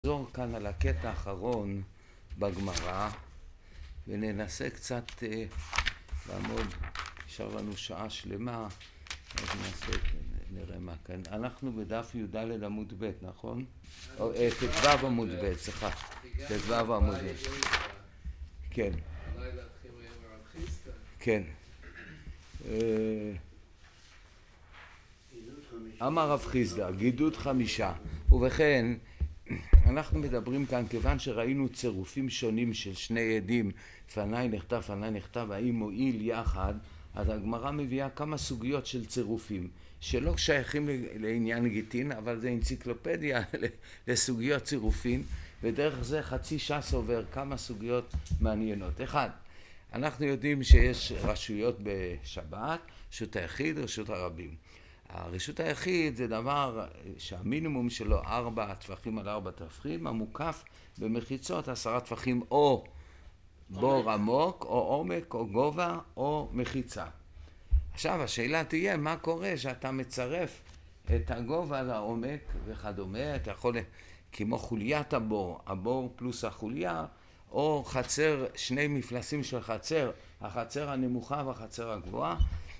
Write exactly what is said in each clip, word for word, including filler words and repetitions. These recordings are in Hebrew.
נחזור כאן על הקטע האחרון בגמרא וננסה קצת אה, לעמוד, נשאר לנו שעה שלמה, אז ננסה, נראה מה כאן. אנחנו בדף י"ד עמוד ב', נכון? או אה, ט"ו עמוד ב', סליחה, ט"ו עמוד ב'. כן. כן. אמר רב חיסדא, גידוד חמישה, ובכן אנחנו מדברים כאן, כיוון שראינו צירופים שונים של שני עדים, פניי נכתב, פניי נכתב, האם מועיל יחד, אז הגמרא מביאה כמה סוגיות של צירופים, שלא שייכים לעניין גיטין, אבל זה אנציקלופדיה לסוגיות צירופים, ודרך זה חצי ש"ס עובר כמה סוגיות מעניינות. אחד, אנחנו יודעים שיש רשויות בשבת, רשות היחיד, רשות הרבים. הרשות היחיד זה דבר שהמינימום שלו ארבע טפחים על ארבע טפחים, המוקף במחיצות עשרה טפחים או בור עמוק או עומק או גובה או מחיצה. עכשיו השאלה תהיה מה קורה שאתה מצרף את הגובה לעומק וכדומה, אתה יכול כמו חוליית הבור, הבור פלוס החוליה, או חצר, שני מפלסים של חצר, החצר הנמוכה והחצר הגבוהה,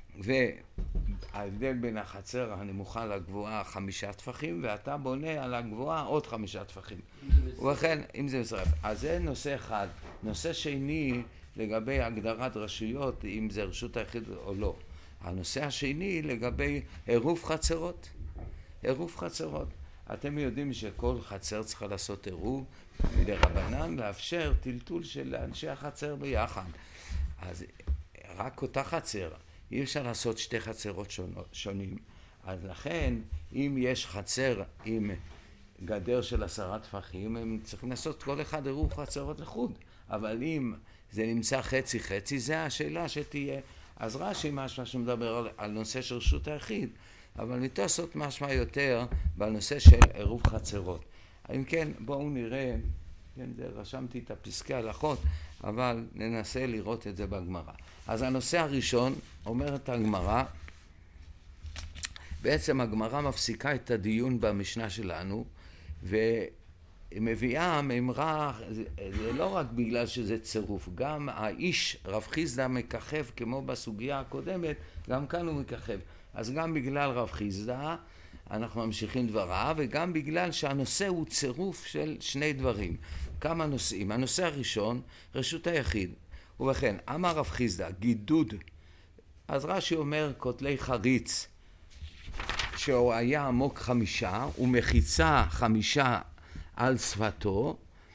וההבדל בין החצר הנמוכה לגבוהה חמישה טפחים, ואתה בונה על הגבוהה עוד חמישה טפחים. ובכן, אם זה מצרף. אז זה נושא אחד. נושא שני, לגבי הגדרת רשויות, אם זה רשות היחיד או לא. הנושא השני, לגבי עירוב חצרות. עירוב חצרות. אתם יודעים שכל חצר צריכה לעשות עירוב, לרבנן לאפשר טלטול של אנשי החצר ביחד. אז רק אותה חצר. אי אפשר לעשות שתי חצרות שונים, אז לכן אם יש חצר עם גדר של עשרה טפחים, הם צריכים לעשות כל אחד עירוב חצרות לחוד, אבל אם זה נמצא חצי חצי, זה השאלה שתהיה. אז רש"י משמע שמדבר על, על נושא של רשות היחיד, אבל מתוספות משמע יותר בנושא של עירוב חצרות. אם כן, בואו נראה, כן, זה, רשמתי את הפסקי הלכות, אבל ננסה לראות את זה בגמרא. אז הנושא הראשון, אומרת הגמרא, בעצם הגמרא מפסיקה את הדיון במשנה שלנו, ומביאה ממרה, זה, זה לא רק בגלל שזה צירוף, גם האיש רב חיסדא מככב כמו בסוגיה הקודמת, גם כאן הוא מככב. אז גם בגלל רב חיסדא אנחנו ממשיכים דבריו, וגם בגלל שהנושא הוא צירוף של שני דברים. כמה נושאים. הנושא הראשון, רשות היחיד. ובכן, אמר רב חיסדא, גידוד. אז רש"י אומר, כותלי חריץ, שהוא היה עמוק חמישה, ומחיצה חמישה על שפתו,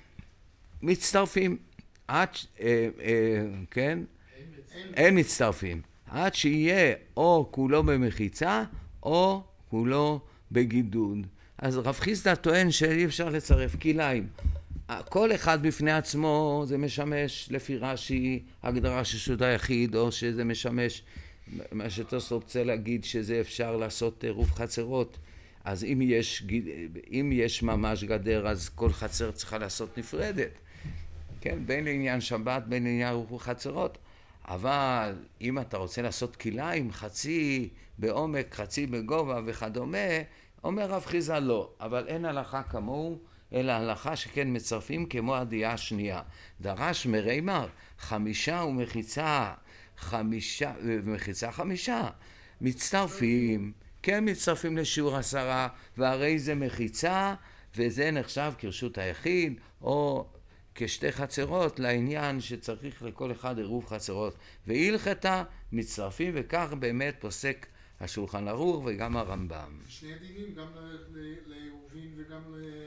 מצטרפים. עד, אה, אה, כן? אין, אין מצטרפים. עד שיהיה או כולו במחיצה, או כולו בגידוד. אז רב חיסדא טוען שאי אפשר לצרף כליים. כל אחד בפני עצמו זה משמש לפי רש"י הגדרה של רשות היחיד, או שזה משמש מה שתוספות רוצה להגיד שזה אפשר לעשות עירוב חצרות. אז אם יש, אם יש ממש גדר, אז כל חצר צריכה לעשות נפרדת, כן? בין לעניין שבת, בין לעניין עירוב חצרות. אבל אם אתה רוצה לעשות כליים, חצי בעומק, חצי בגובה וכדומה, אומר רב חיסדא לא, אבל אין הלכה כמוהו, אלא הלכה שכן מצרפים כמו הדעה השנייה. דרש מרימר, חמישה ומחיצה, חמישה, ומחיצה חמישה, מצטרפים, כן מצטרפים לשיעור עשרה, והרי זה מחיצה, וזה נחשב כרשות היחיד, או כשתי חצרות לעניין שצריך לכל אחד עירוב חצרות. והלכתה מצטרפים, וכך באמת פוסק השולחן ערוך וגם הרמב"ם. שני דינים, גם לעירובין וגם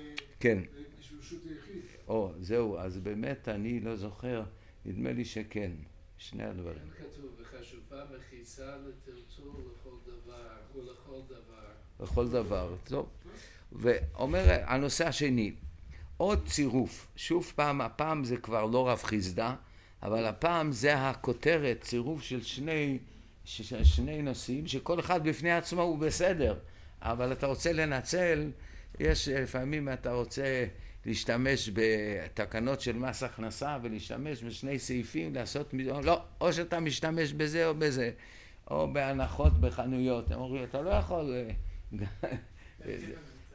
לרשות היחיד. או, זהו, אז באמת אני לא זוכר, נדמה לי שכן, שני הדברים. כתוב, וחשובה מחיצה לטלטול לכל דבר, ולכל דבר. לכל דבר, טוב. ואומר הנושא השני, עוד צירוף, שוב פעם, הפעם זה כבר לא רב חיסדא, אבל הפעם זה הכותרת, צירוף של שני, שני נושאים, שכל אחד בפני עצמו הוא בסדר, אבל אתה רוצה לנצל, יש לפעמים אתה רוצה להשתמש בתקנות של מס הכנסה, ולהשתמש בשני סעיפים, לעשות, לא, או שאתה משתמש בזה או בזה, או בהנחות בחנויות, הם אומרים, אתה לא יכול,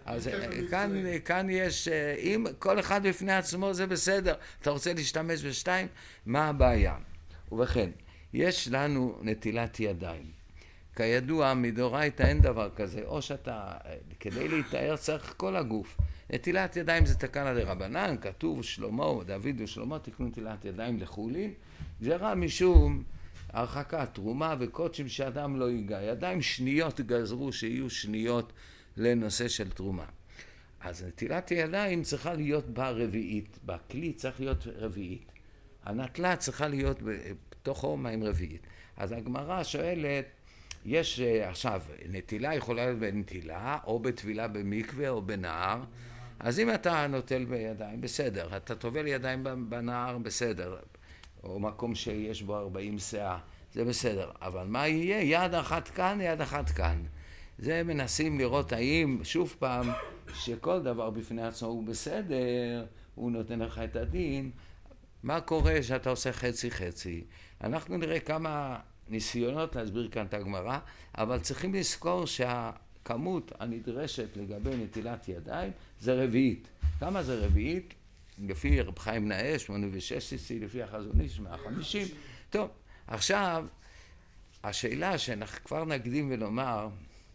אז כאן, כאן יש, אם כל אחד בפני עצמו זה בסדר, אתה רוצה להשתמש בשתיים, מה הבעיה? ובכן, יש לנו נטילת ידיים. כידוע, מדאורייתא אין דבר כזה, או שאתה, כדי להתאר צריך כל הגוף. נטילת ידיים זה תקנא דרבנן, כתוב שלמה, דוד ושלמה תקנו נטילת ידיים לחולין, גזירה משום הרחקת תרומה וקודשים שאדם לא ייגע. ידיים שניות גזרו שיהיו שניות לנושא של תרומה. אז נטילת ידיים צריכה להיות בה רביעית, בכלי צריך להיות רביעית. הנטלה צריכה להיות בתוכו מים רביעית. אז הגמרא שואלת, יש עכשיו, נטילה יכולה להיות בנטילה, או בטבילה במקווה או בנהר. אז אם אתה נוטל בידיים, בסדר. אתה טובל ידיים בנהר, בסדר. או מקום שיש בו ארבעים שאה, זה בסדר. אבל מה יהיה? יד אחת כאן, יד אחת כאן. זה מנסים לראות האם, שוב פעם, שכל דבר בפני עצמו הוא בסדר, הוא נותן לך את הדין. מה קורה שאתה עושה חצי חצי? אנחנו נראה כמה ניסיונות להסביר כאן את הגמרא, אבל צריכים לזכור שהכמות הנדרשת לגבי נטילת ידיים זה רביעית. כמה זה רביעית? לפי רב חיים נאה, שמונה ושש סיסי, לפי החזון איש, מאה וחמישים. טוב, עכשיו, השאלה שאנחנו כבר נקדים ולומר,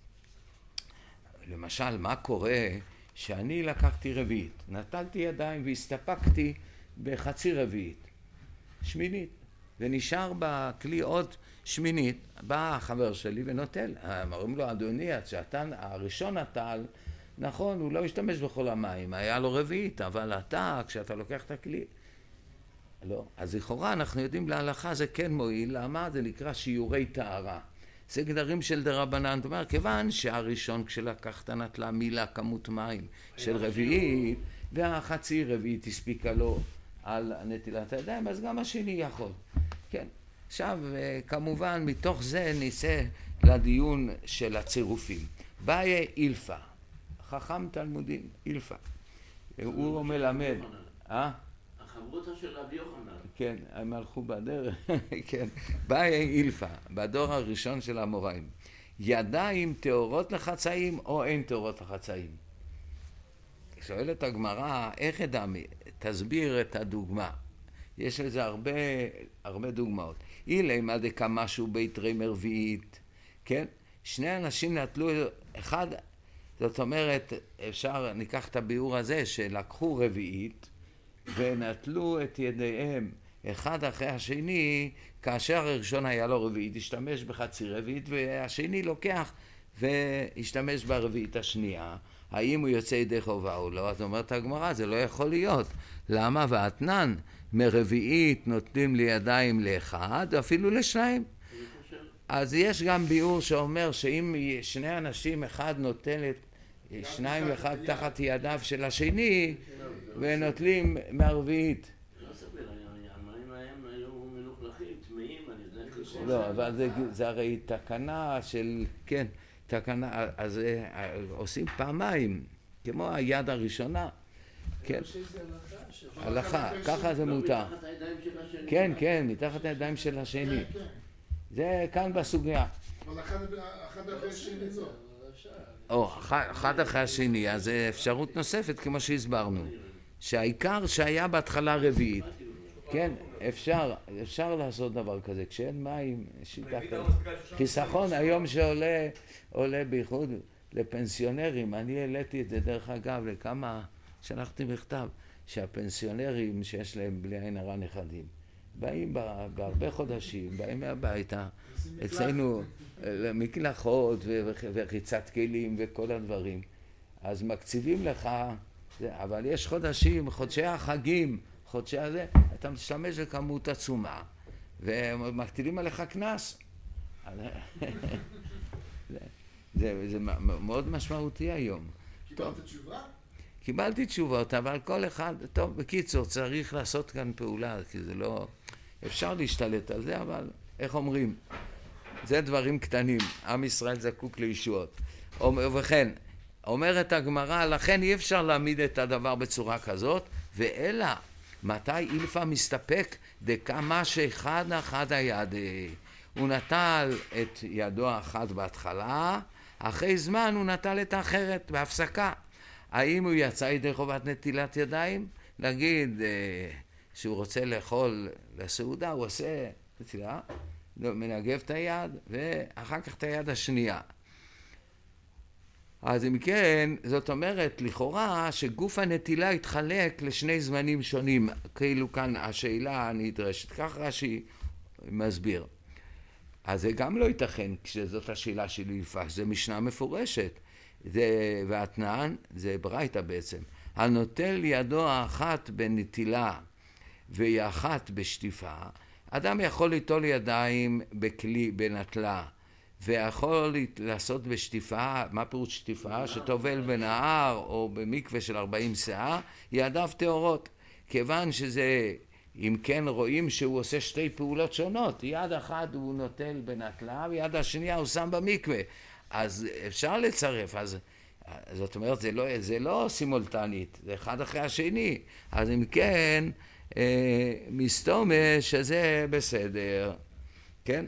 למשל, מה קורה שאני לקחתי רביעית, נטלתי ידיים והסתפקתי בחצי רביעית, שמינית, ונשאר בכלי עוד שמינית, בא החבר שלי ונוטל, אמרים לו, אדוני, שאתה הראשון נטל, נכון, הוא לא השתמש בכל המים, היה לו רביעית, אבל אתה, כשאתה לוקח את הכלי, לא. אז לכאורה אנחנו יודעים להלכה זה כן מועיל, למה? זה נקרא שיעורי טהרה. זה גדרים של דרבנן, זאת אומרת, כיוון שהראשון כשלקחת נטלה מילה כמות מים של רביעית, והחצי רביעית הספיקה לו על נטילת הידיים, אז גם השני יכול. כן. עכשיו, כמובן, מתוך זה ניסה לדיון של הצירופים. באי אילפה. חכם תלמודים, אילפה. הוא מלמד. אה? החברותא של רבי יוחנן. כן, הם הלכו בדרך. כן. באי אילפה, בדור הראשון של האמוראים. ידיים טהורות לחצאים או אין טהורות לחצאים? שואלת הגמרא, איך אדמי? תסביר את הדוגמה. יש לזה הרבה, הרבה דוגמאות. אילי מה דקה משהו בית רי מרביעית, כן? שני אנשים נטלו אחד, זאת אומרת, אפשר, ניקח את הביאור הזה, שלקחו רביעית ונטלו את ידיהם אחד אחרי השני, כאשר הראשון היה לו רביעית, השתמש בחצי רביעית, והשני לוקח והשתמש ברביעית השנייה. האם הוא יוצא ידי חובה או לא? אז אומרת הגמרא, זה לא יכול להיות. למה? ואתנן, מרביעית נותנים לידיים לאחד, אפילו לשניים. אז יש גם ביאור שאומר שאם שני אנשים, אחד נוטל את שניים ואחד תחת ידיו של השני, ונוטלים מהרביעית. לא סביר, המים ההם היו מלוכלכים, טמאים, אני יודע. לא, אבל זה הרי תקנה של, כן, תקנה, אז עושים פעמיים, כמו היד הראשונה. כן, הלכה, ככה זה מותר. כן, כן, מתחת הידיים של השני. זה כאן בסוגיה. אבל אחד אחרי השני לא. או, אחד אחרי השני, אז זה אפשרות נוספת, כמו שהסברנו. שהעיקר שהיה בהתחלה רביעית. כן, אפשר, אפשר לעשות דבר כזה. כשאין מים, שיטת חיסכון היום שעולה, עולה בייחוד לפנסיונרים. אני העליתי את זה דרך אגב לכמה, שלחתי מכתב, שהפנסיונרים שיש להם בלי עין הרע נכדים, באים בהרבה חודשים, באים מהביתה, אצלנו מקלחות ורחיצת כלים וכל הדברים. אז מקציבים לך, אבל יש חודשים, חודשי החגים, חודשי הזה, אתה משתמש בכמות עצומה, ומקטילים עליך כנס. זה, זה מאוד משמעותי היום. קיבלת תשובה? קיבלתי תשובות, אבל כל אחד, טוב, בקיצור, צריך לעשות כאן פעולה, כי זה לא, אפשר להשתלט על זה, אבל איך אומרים? זה דברים קטנים, עם ישראל זקוק לישועות. ובכן, אומרת הגמרא, לכן אי אפשר להעמיד את הדבר בצורה כזאת, ואלא, מתי אילפה מסתפק דקמה שאחד אחד היד. הוא נטל את ידו האחת בהתחלה, אחרי זמן הוא נטל את האחרת בהפסקה. האם הוא יצא ידי חובת נטילת ידיים? נגיד שהוא רוצה לאכול לסעודה, הוא עושה נטילה, מנגב את היד ואחר כך את היד השנייה. אז אם כן, זאת אומרת לכאורה שגוף הנטילה התחלק לשני זמנים שונים, כאילו כאן השאלה הנדרשת, כך רש"י מסביר. אז זה גם לא ייתכן כשזאת השאלה של אילפה, זה משנה מפורשת, זה, והתנן זה ברייתא בעצם. הנוטל ידו האחת בנטילה והיא אחת בשטיפה, אדם יכול ליטול ידיים בכלי, בנטלה, ויכול לעשות בשטיפה, מה פירוש שטיפה? שטובל בנהר או במקווה של ארבעים שאה, ידיו טהורות. כיוון שזה, אם כן רואים שהוא עושה שתי פעולות שונות, יד אחת הוא נוטל בנטלה ויד השנייה הוא שם במקווה. אז אפשר לצרף, אז זאת אומרת זה לא, זה לא סימולטנית, זה אחד אחרי השני. אז אם כן, אה, מסתומה שזה בסדר, כן?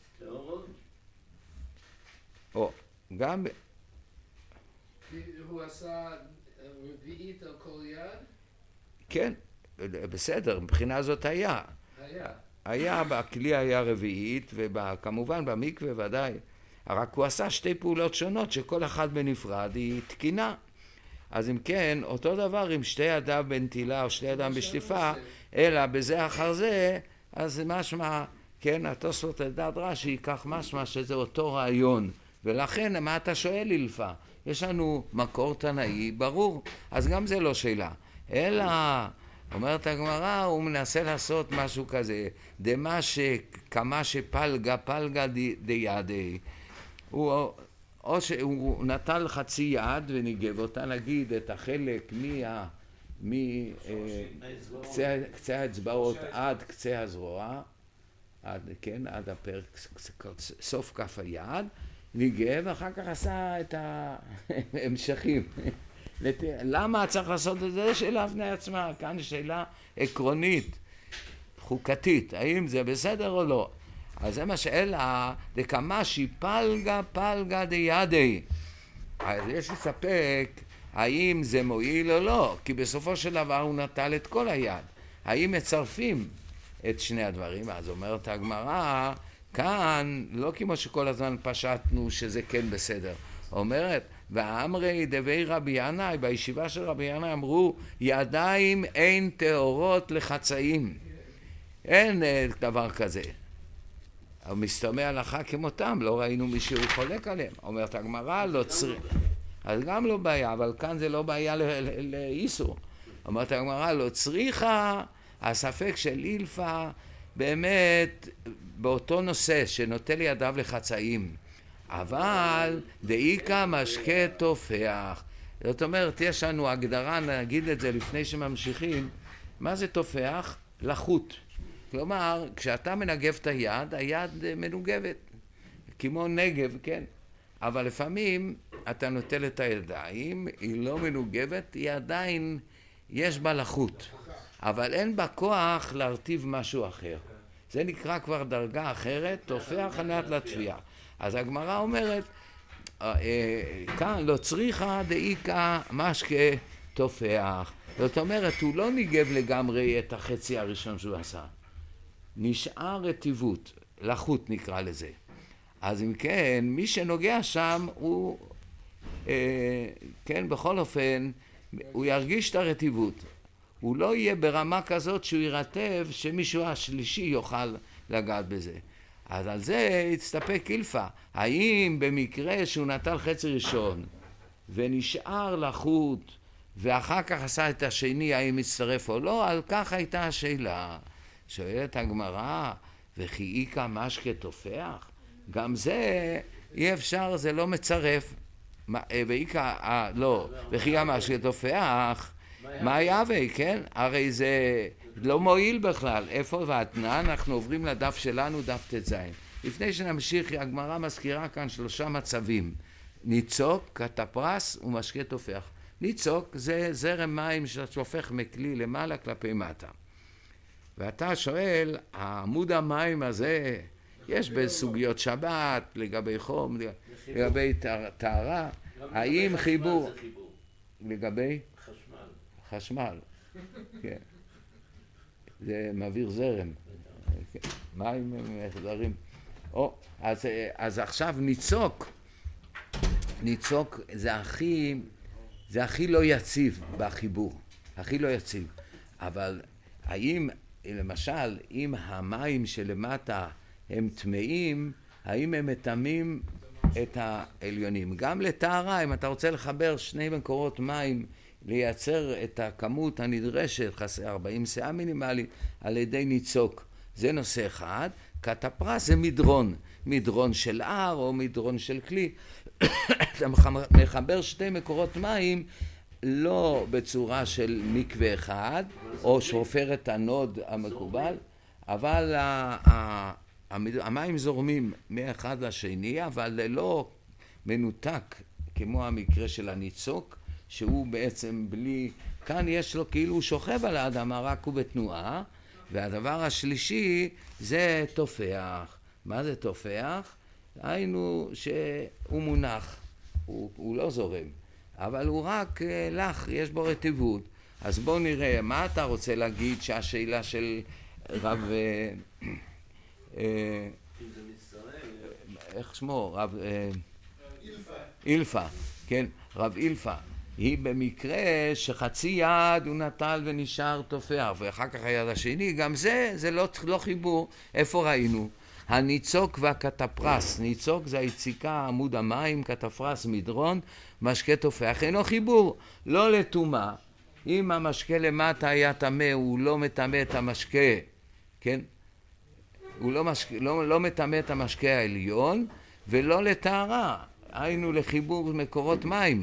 או, גם... כי הוא עשה רביעית על כל יד? כן, בסדר, מבחינה זאת היה. היה. היה, הכלי היה רביעית, וכמובן במקווה ודאי. רק הוא עשה שתי פעולות שונות, שכל אחד בנפרד היא תקינה. אז אם כן, אותו דבר עם שתי ידיו בנטילה או שתי ידיו בשטיפה, אלא בזה אחר זה, אז זה משמע, כן, התוספות לדעת רש"י ייקח משמע שזה אותו רעיון. ולכן, מה אתה שואל אילפה? יש לנו מקור תנאי ברור, אז גם זה לא שאלה. אלא, אומרת הגמרא, הוא מנסה לעשות משהו כזה, דמה שכמה שפלגה, פלגה דידי. הוא, או שהוא נטל חצי יד וניגב אותה, נגיד את החלק מה, מקצה קצה האצבעות עד קצה הזרוע, עד, כן, עד הפרק, סוף כף היד, ניגב, ואחר כך עשה את ההמשכים. למה צריך לעשות את זה? שאלה בפני עצמה, כאן שאלה עקרונית, חוקתית, האם זה בסדר או לא. אז זה מה שאלה, דקמה שפלגה פלגה דידי. אז יש לספק האם זה מועיל או לא, כי בסופו של דבר הוא נטל את כל היד. האם מצרפים את שני הדברים? אז אומרת הגמרא, כאן לא כמו שכל הזמן פשטנו שזה כן בסדר. אומרת, ואמרי דבי רבי ינאי, בישיבה של רבי ינאי אמרו, ידיים אין טהורות לחצאים. אין דבר כזה. מסתמא הלכה כמותם, לא ראינו מישהו חולק עליהם. אומרת הגמרא, לא צריך. אז גם לא בעיה, אבל כאן זה לא בעיה לאיסור. אומרת הגמרא, לא צריכה, הספק של אילפה, באמת באותו נושא שנוטל ידיו לחצאים. אבל דאיקה משקה תופח. זאת אומרת, יש לנו הגדרה, נגיד את זה לפני שממשיכים, מה זה תופח? לחוט. כלומר, כשאתה מנגב את היד, היד מנוגבת, כמו נגב, כן? אבל לפעמים אתה נוטל את הידיים, היא לא מנוגבת, היא עדיין, יש בה לחוט, אבל אין בה כוח להרטיב משהו אחר. זה נקרא כבר דרגה אחרת, תופח על מנת לתפייה. אז הגמרא אומרת, כאן לא צריכה דאיקה משקה תופח. זאת אומרת, הוא לא ניגב לגמרי את החצי הראשון שהוא עשה. נשאר רטיבות, לחוט נקרא לזה. אז אם כן, מי שנוגע שם הוא, אה, כן, בכל אופן, הוא ירגיש את הרטיבות. הוא לא יהיה ברמה כזאת שהוא ירטב שמישהו השלישי יוכל לגעת בזה. אז על זה יצטפק אילפה. האם במקרה שהוא נטל חצי ראשון ונשאר לחוט ואחר כך עשה את השני, האם יצטרף או לא? על כך הייתה השאלה. שואלת הגמרא, וכי איקה משקה תופח? גם זה אי אפשר, זה לא מצרף. ואיקה, אה, לא, וכי המשקה תופח, מה יהווה, כן? הרי זה לא מועיל בכלל. איפה והתנא? אנחנו עוברים לדף שלנו, דף ט"ז. לפני שנמשיך, הגמרא מזכירה כאן שלושה מצבים. ניצוק, כתפרס ומשקה תופח. ניצוק זה זרם מים ששופך מכלי למעלה כלפי מטה. ואתה שואל, העמוד המים הזה, יש בסוגיות שבת, לגבי חום, לגבי טהרה, האם חיבור, לגבי? חשמל. חשמל, כן. זה מעביר זרם. מים מחזרים. או, אז, אז עכשיו ניצוק. ניצוק זה הכי, זה הכי לא יציב בחיבור. הכי לא יציב. אבל האם, למשל, אם המים שלמטה הם טמאים, האם הם מטמאים את העליונים? גם לטהרה, אם אתה רוצה לחבר שני מקורות מים, לייצר את הכמות הנדרשת, חסר ארבעים סאה מינימלית, על ידי ניצוק. זה נושא אחד. קטפרס זה מדרון. מדרון של הר או מדרון של כלי. אתה מחבר שתי מקורות מים, לא בצורה של מקווה אחד, או שופרת הנוד המקובל, אבל המים זורמים מאחד לשני, אבל ללא מנותק, כמו המקרה של הניצוק, שהוא בעצם בלי, כאן יש לו כאילו הוא שוכב על האדמה, רק הוא בתנועה. והדבר השלישי זה תופח. מה זה תופח? היינו שהוא מונח, הוא, הוא לא זורם, אבל הוא רק לך, יש בו רטיבות. אז בואו נראה, מה אתה רוצה להגיד שהשאלה של רב, אה, אה, איך שמו? רב אה, אילפה. אילפה, כן, רב אילפה. היא במקרה שחצי יד הוא נטל ונשאר תופח, ואחר כך היד השני, גם זה, זה לא, לא חיבור. איפה ראינו? הניצוק והקטפרס. ניצוק זה היציקה, עמוד המים, קטפרס, מדרון, משקה תופח. אינו חיבור, לא לטומאה. אם המשקה למטה היה טמא, הוא לא מטמא את המשקה, כן? הוא לא, משק... לא, לא מטמא את המשקה העליון, ולא לטהרה. היינו לחיבור מקורות מים.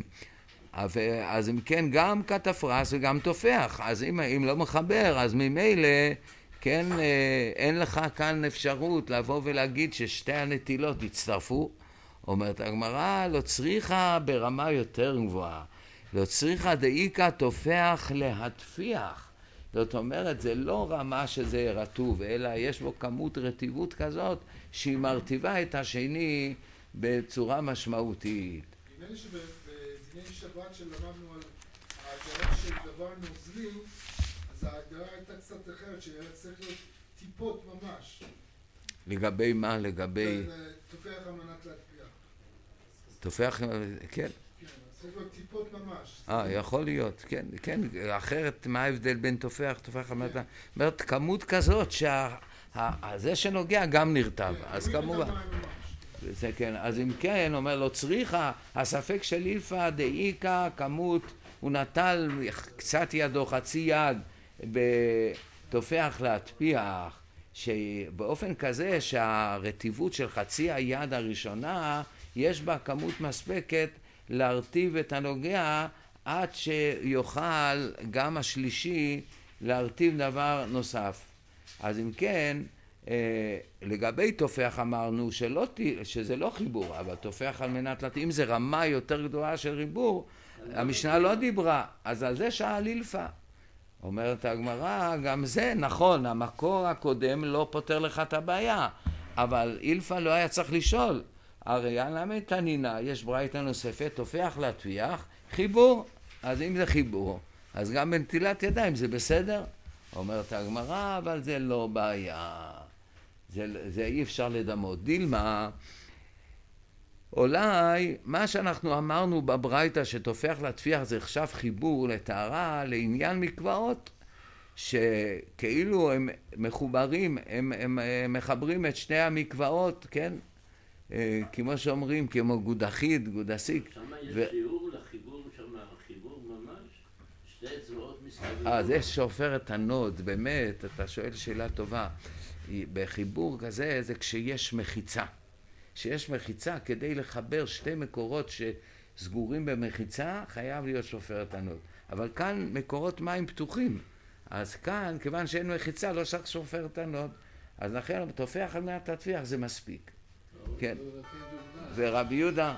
אז אם כן, גם קטפרס וגם תופח. אז אם, אם לא מחבר, אז ממילא, כן, אין לך כאן אפשרות לבוא ולהגיד ששתי הנטילות יצטרפו. אומרת הגמרא, לא צריכה ברמה יותר גבוהה. לא צריכה דאיקה תופח להתפיח. זאת אומרת, זה לא רמה שזה רטוב, אלא יש בו כמות רטיבות כזאת שהיא מרטיבה את השני בצורה משמעותית. נראה לי שבדיני שבת שלמדנו על ההגדרה של דבר נוזלי, אז ההגדרה הייתה קצת אחרת, שהיה צריך להיות טיפות ממש. לגבי מה? לגבי... תופח על מנת להתפיח. תופח, כן. צריך להיות טיפות ממש. אה, יכול להיות, כן, כן. אחרת, מה ההבדל בין תופח, תופח על מנת... זאת אומרת, כמות כזאת שזה שנוגע גם נרטב. אז כמובן... זה כן, אז אם כן, אומר לו צריכה, הספק של אילפה דאיקה כמות, הוא נטל קצת ידו, חצי יד, בתופח להתפיח, שבאופן כזה שהרטיבות של חצי היד הראשונה, יש בה כמות מספקת להרטיב את הנוגע, עד שיוכל גם השלישי להרטיב דבר נוסף. אז אם כן, לגבי תופח אמרנו שלא, שזה לא חיבור, אבל תופח על מנת להתאים, אם זה רמה יותר גדולה של ריבור, המשנה לא דיברה, אז על זה שאל אילפה. אומרת הגמרא, גם זה נכון, המקור הקודם לא פותר לך את הבעיה, אבל אילפה לא היה צריך לשאול. הרי למה תנינה, יש ברייתא נוספת, תופח להתפיח, חיבור. אז אם זה חיבור, אז גם בנטילת ידיים זה בסדר? אומרת הגמרא, אבל זה לא בעיה. זה, זה אי אפשר לדמות. דילמה, אולי מה שאנחנו אמרנו בברייתא שתופח להתפיח זה עכשיו חיבור לטהרה לעניין מקוואות, שכאילו הם מחוברים, הם, הם, הם מחברים את שני המקוואות, כן? כמו שאומרים, כמו גודחית, גודסיק. שם יש ו... שיעור לחיבור, שם החיבור ממש, שתי אצבעות מסתובבות. אה, זה שופרת הנוד, באמת, אתה שואל שאלה טובה. בחיבור כזה זה כשיש מחיצה. כשיש מחיצה, כדי לחבר שתי מקורות שסגורים במחיצה, חייב להיות שופרת הנוד. אבל כאן מקורות מים פתוחים. אז כאן, כיוון שאין מחיצה, לא צריך שופרת הנוד. אז לכן, תופח על מנת להתפיח, זה מספיק. כן. ורבי יהודה,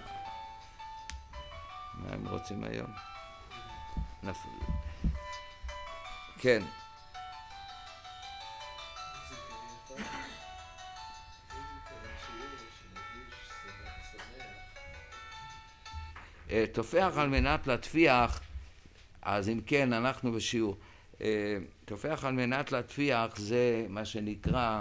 מה הם רוצים היום? נפל. כן. תופח על מנת להתפיח, אז אם כן, אנחנו בשיעור. תופח על מנת להטפיח זה מה שנקרא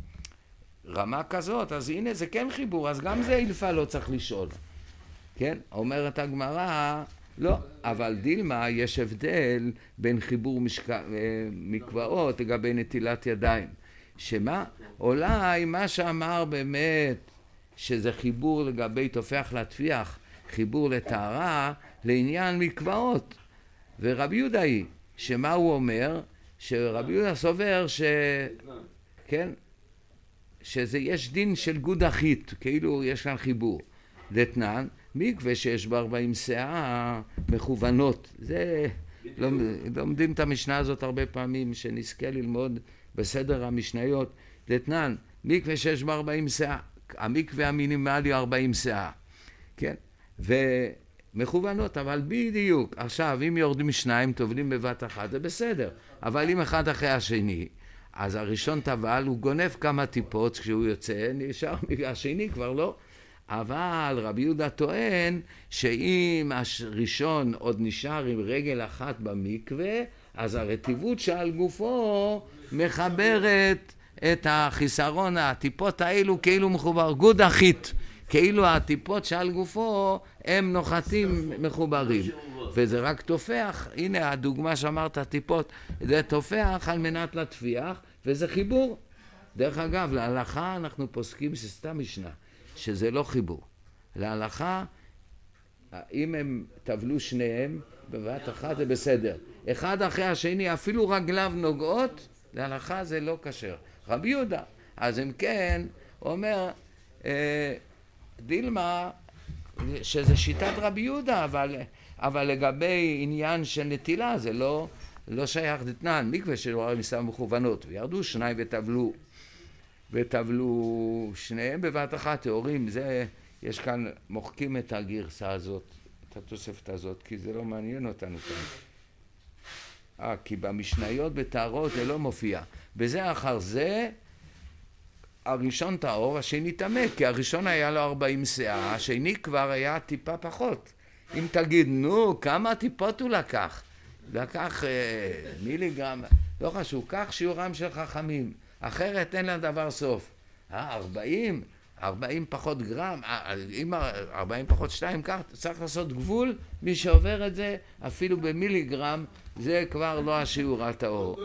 רמה כזאת, אז הנה זה כן חיבור, אז גם זה אילפה לא צריך לשאול. כן? אומרת הגמרא, לא, אבל דילמה יש הבדל בין חיבור משק... מקוואות לגבי נטילת ידיים. שמה? אולי מה שאמר באמת שזה חיבור לגבי תופח להטפיח, חיבור לטהרה, לעניין מקוואות. ורבי יהודה היא, שמה הוא אומר? שרבי יהודה סובר ש... כן? שזה יש דין של גוד אחית, כאילו יש כאן חיבור. דתנן, מקווה שיש בה ארבעים שאה מכוונות. זה, לומדים את המשנה הזאת הרבה פעמים, שנזכה ללמוד בסדר המשניות. דתנן, מקווה שיש בה ארבעים שאה, המקווה המינימלי ארבעים שאה. כן? ומכוונות, אבל בדיוק. עכשיו, אם יורדים שניים, טובלים בבת אחת, זה בסדר. אבל אם אחד אחרי השני, אז הראשון טבל, הוא גונב כמה טיפות כשהוא יוצא, נשאר, השני כבר לא. אבל רבי יהודה טוען שאם הראשון עוד נשאר עם רגל אחת במקווה, אז הרטיבות שעל גופו מחברת את החיסרון, הטיפות האלו כאילו מחובר, גוד אחית, כאילו הטיפות שעל גופו הם נוחתים מחוברים. וזה רק תופח, הנה הדוגמה שאמרת, הטיפות, זה תופח על מנת להטפיח, וזה חיבור. דרך אגב, להלכה אנחנו פוסקים שסתם משנה, שזה לא חיבור. להלכה, אם הם טבלו שניהם, בבת אחת זה בסדר. אחד אחרי השני, אפילו רגליו נוגעות, להלכה זה לא כשר. רבי יהודה, אז אם כן, אומר, אה, דילמה, שזה שיטת רבי יהודה, אבל, אבל לגבי עניין של נטילה, זה לא, לא שייך דתנן, מקווה שלא מסתם מכוונות, וירדו שניים וטבלו, וטבלו שניהם בבת אחת, תיאורים, זה, יש כאן, מוחקים את הגרסה הזאת, את התוספת הזאת, כי זה לא מעניין אותנו כאן. אה, כי במשניות בתארות זה לא מופיע. בזה אחר זה, הראשון טהור, השני טמא, כי הראשון היה לו ארבעים שאה, השני כבר היה טיפה פחות. אם תגיד, נו, כמה טיפות הוא לקח? לקח אה, מיליגרם, לא חשוב, כך שיעורם של חכמים, אחרת אין לה דבר סוף. אה, ארבעים? ארבעים פחות גרם, אם ארבעים פחות שתיים, כך צריך לעשות גבול, מי שעובר את זה, אפילו במיליגרם, זה כבר לא השיעור הטהור.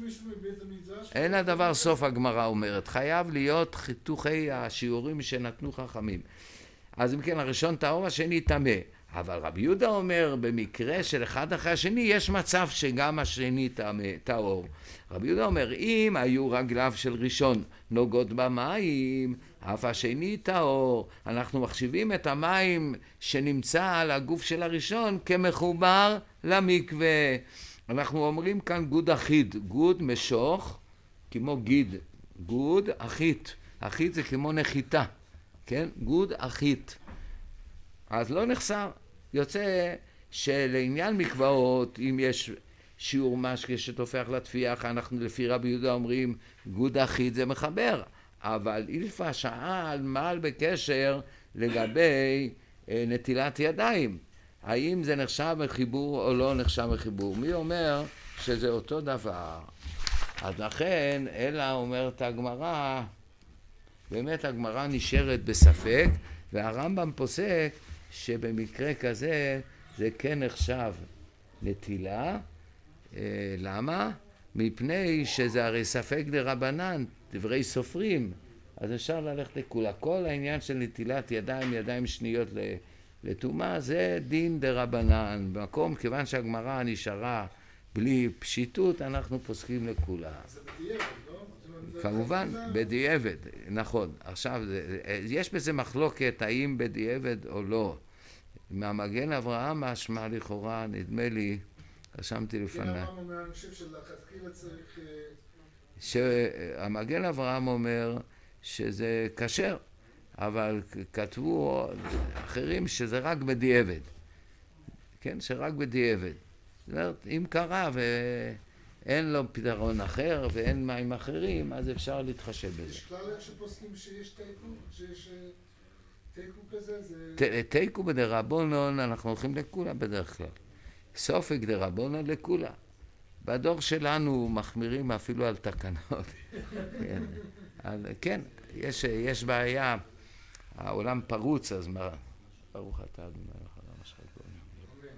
אין הדבר סוף, הגמרא אומרת, חייב להיות חיתוכי השיעורים שנתנו חכמים. אז אם כן, הראשון טהור, השני טמא. אבל רבי יהודה אומר, במקרה של אחד אחרי השני, יש מצב שגם השני טהור. רבי יהודה אומר, אם היו רגליו של ראשון נוגעות במים, אף השני טהור, אנחנו מחשיבים את המים שנמצא על הגוף של הראשון כמחובר למקווה. אנחנו אומרים כאן גוד אחיד, גוד משוך, כמו גיד, גוד אחית, אחית זה כמו נחיתה, כן? גוד אחית. אז לא נחסר, יוצא שלעניין מקוואות, אם יש שיעור משקה שתופח לטפיח, אנחנו לפי רבי יהודה אומרים גוד אחית זה מחבר, אבל אילפה שאל מעל בקשר לגבי אה, נטילת ידיים, האם זה נחשב בחיבור או לא נחשב בחיבור? מי אומר שזה אותו דבר? אז לכן, אלא אומרת הגמרא, באמת הגמרא נשארת בספק, והרמב"ם פוסק שבמקרה כזה זה כן נחשב נטילה. אה, למה? מפני שזה הרי ספק דרבנן, דברי סופרים, אז אפשר ללכת לכולה. כל העניין של נטילת ידיים, ידיים שניות לטומאה, זה דין דרבנן. במקום, כיוון שהגמרא נשארה בלי פשיטות, אנחנו פוסקים לכולה. זה בדיעבד, לא? כמובן, בדיעבד, נכון. עכשיו, יש בזה מחלוקת האם בדיעבד או לא. מהמגן אברהם משמע לכאורה, נדמה לי, רשמתי לפני. מגן אברהם אומר, אני חושב שלכתחילה צריך... שהמגן אברהם אומר שזה כשר, אבל כתבו אחרים שזה רק בדיעבד. כן, שרק בדיעבד. זאת אומרת, אם קרה ואין לו פתרון אחר ואין מים אחרים, אז אפשר להתחשב בזה. יש כלל איך שפוסקים שיש תיקו? שיש תיקו כזה? תיקו בדרבנן, אנחנו הולכים לכולה בדרך כלל. סופק דרבנן לכולה. בדור שלנו מחמירים אפילו על תקנות. כן, על, כן יש, יש בעיה, העולם פרוץ, אז מה? ברוך אתה אדוני אלוהינו מלך העולם.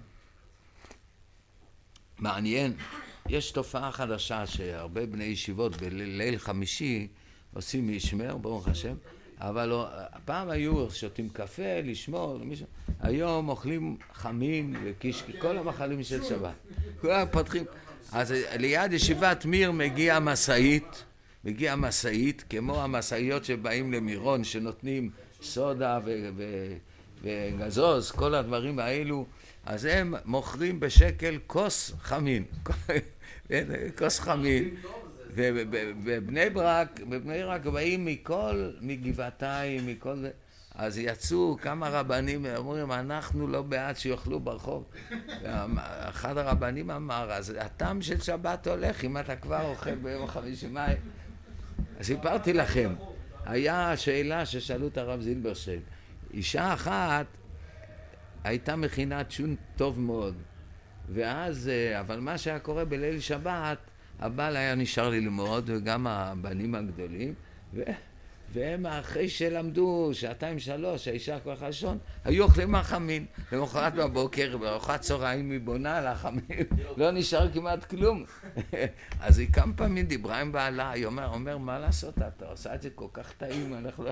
מעניין, יש תופעה חדשה שהרבה בני ישיבות בליל חמישי עושים משמר, ברוך השם, אבל לא, פעם היו שותים קפה, לשמור, מישהו, היום אוכלים חמין וקישקי, כל המאכלים של שבת. כולם פותחים. אז ליד ישיבת מיר מגיע משאית, מגיע משאית, כמו המשאיות שבאים למירון, שנותנים סודה ו- ו- וגזוז, כל הדברים האלו, אז הם מוכרים בשקל כוס חמין, כוס חמין. ובבני ברק, בבני ברק באים מכל, מגבעתיים, מכל זה, אז יצאו כמה רבנים, אומרים, אנחנו לא בעד שיאכלו ברחוב. אחד הרבנים אמר, אז הטעם של שבת הולך, אם אתה כבר אוכל ביום חמישי מים. אז סיפרתי לכם, היה שאלה ששאלו את הרב זילברשטיין, אישה אחת הייתה מכינת שון טוב מאוד, ואז, אבל מה שהיה קורה בליל שבת, הבעל היה נשאר ללמוד, וגם הבנים הגדולים, ו... והם אחרי שלמדו שעתיים שלוש, האישה כבר חשון, היו אוכלים מהחמין. למחרת בבוקר, בארוחת צהריים היא בונה על החמין, לא נשאר כמעט כלום. אז היא כמה פעמים דיברה עם בעלה, היא אומר, אומר, מה לעשות, אתה עושה את זה כל כך טעים, אנחנו לא...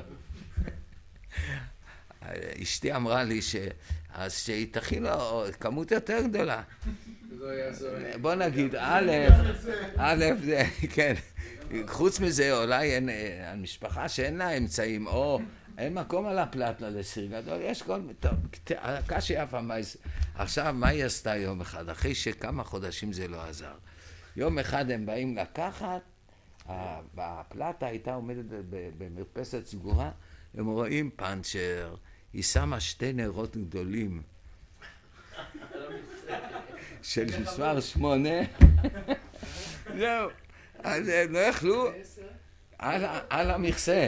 אשתי אמרה לי ש... אז שהיא תכין לו כמות יותר גדולה. בוא נגיד, א', א', זה, כן. חוץ מזה, אולי אין, המשפחה שאין לה אמצעים, או אין מקום על הפלטה לסיר גדול, יש כל... טוב, קשי יפה מה... עכשיו, מה היא עשתה יום אחד? אחרי שכמה חודשים זה לא עזר. יום אחד הם באים לקחת, הפלטה הייתה עומדת במרפסת סגורה, הם רואים פנצ'ר, היא שמה שתי נרות גדולים של מספר שמונה. זהו. אז הם לא יכלו על המכסה.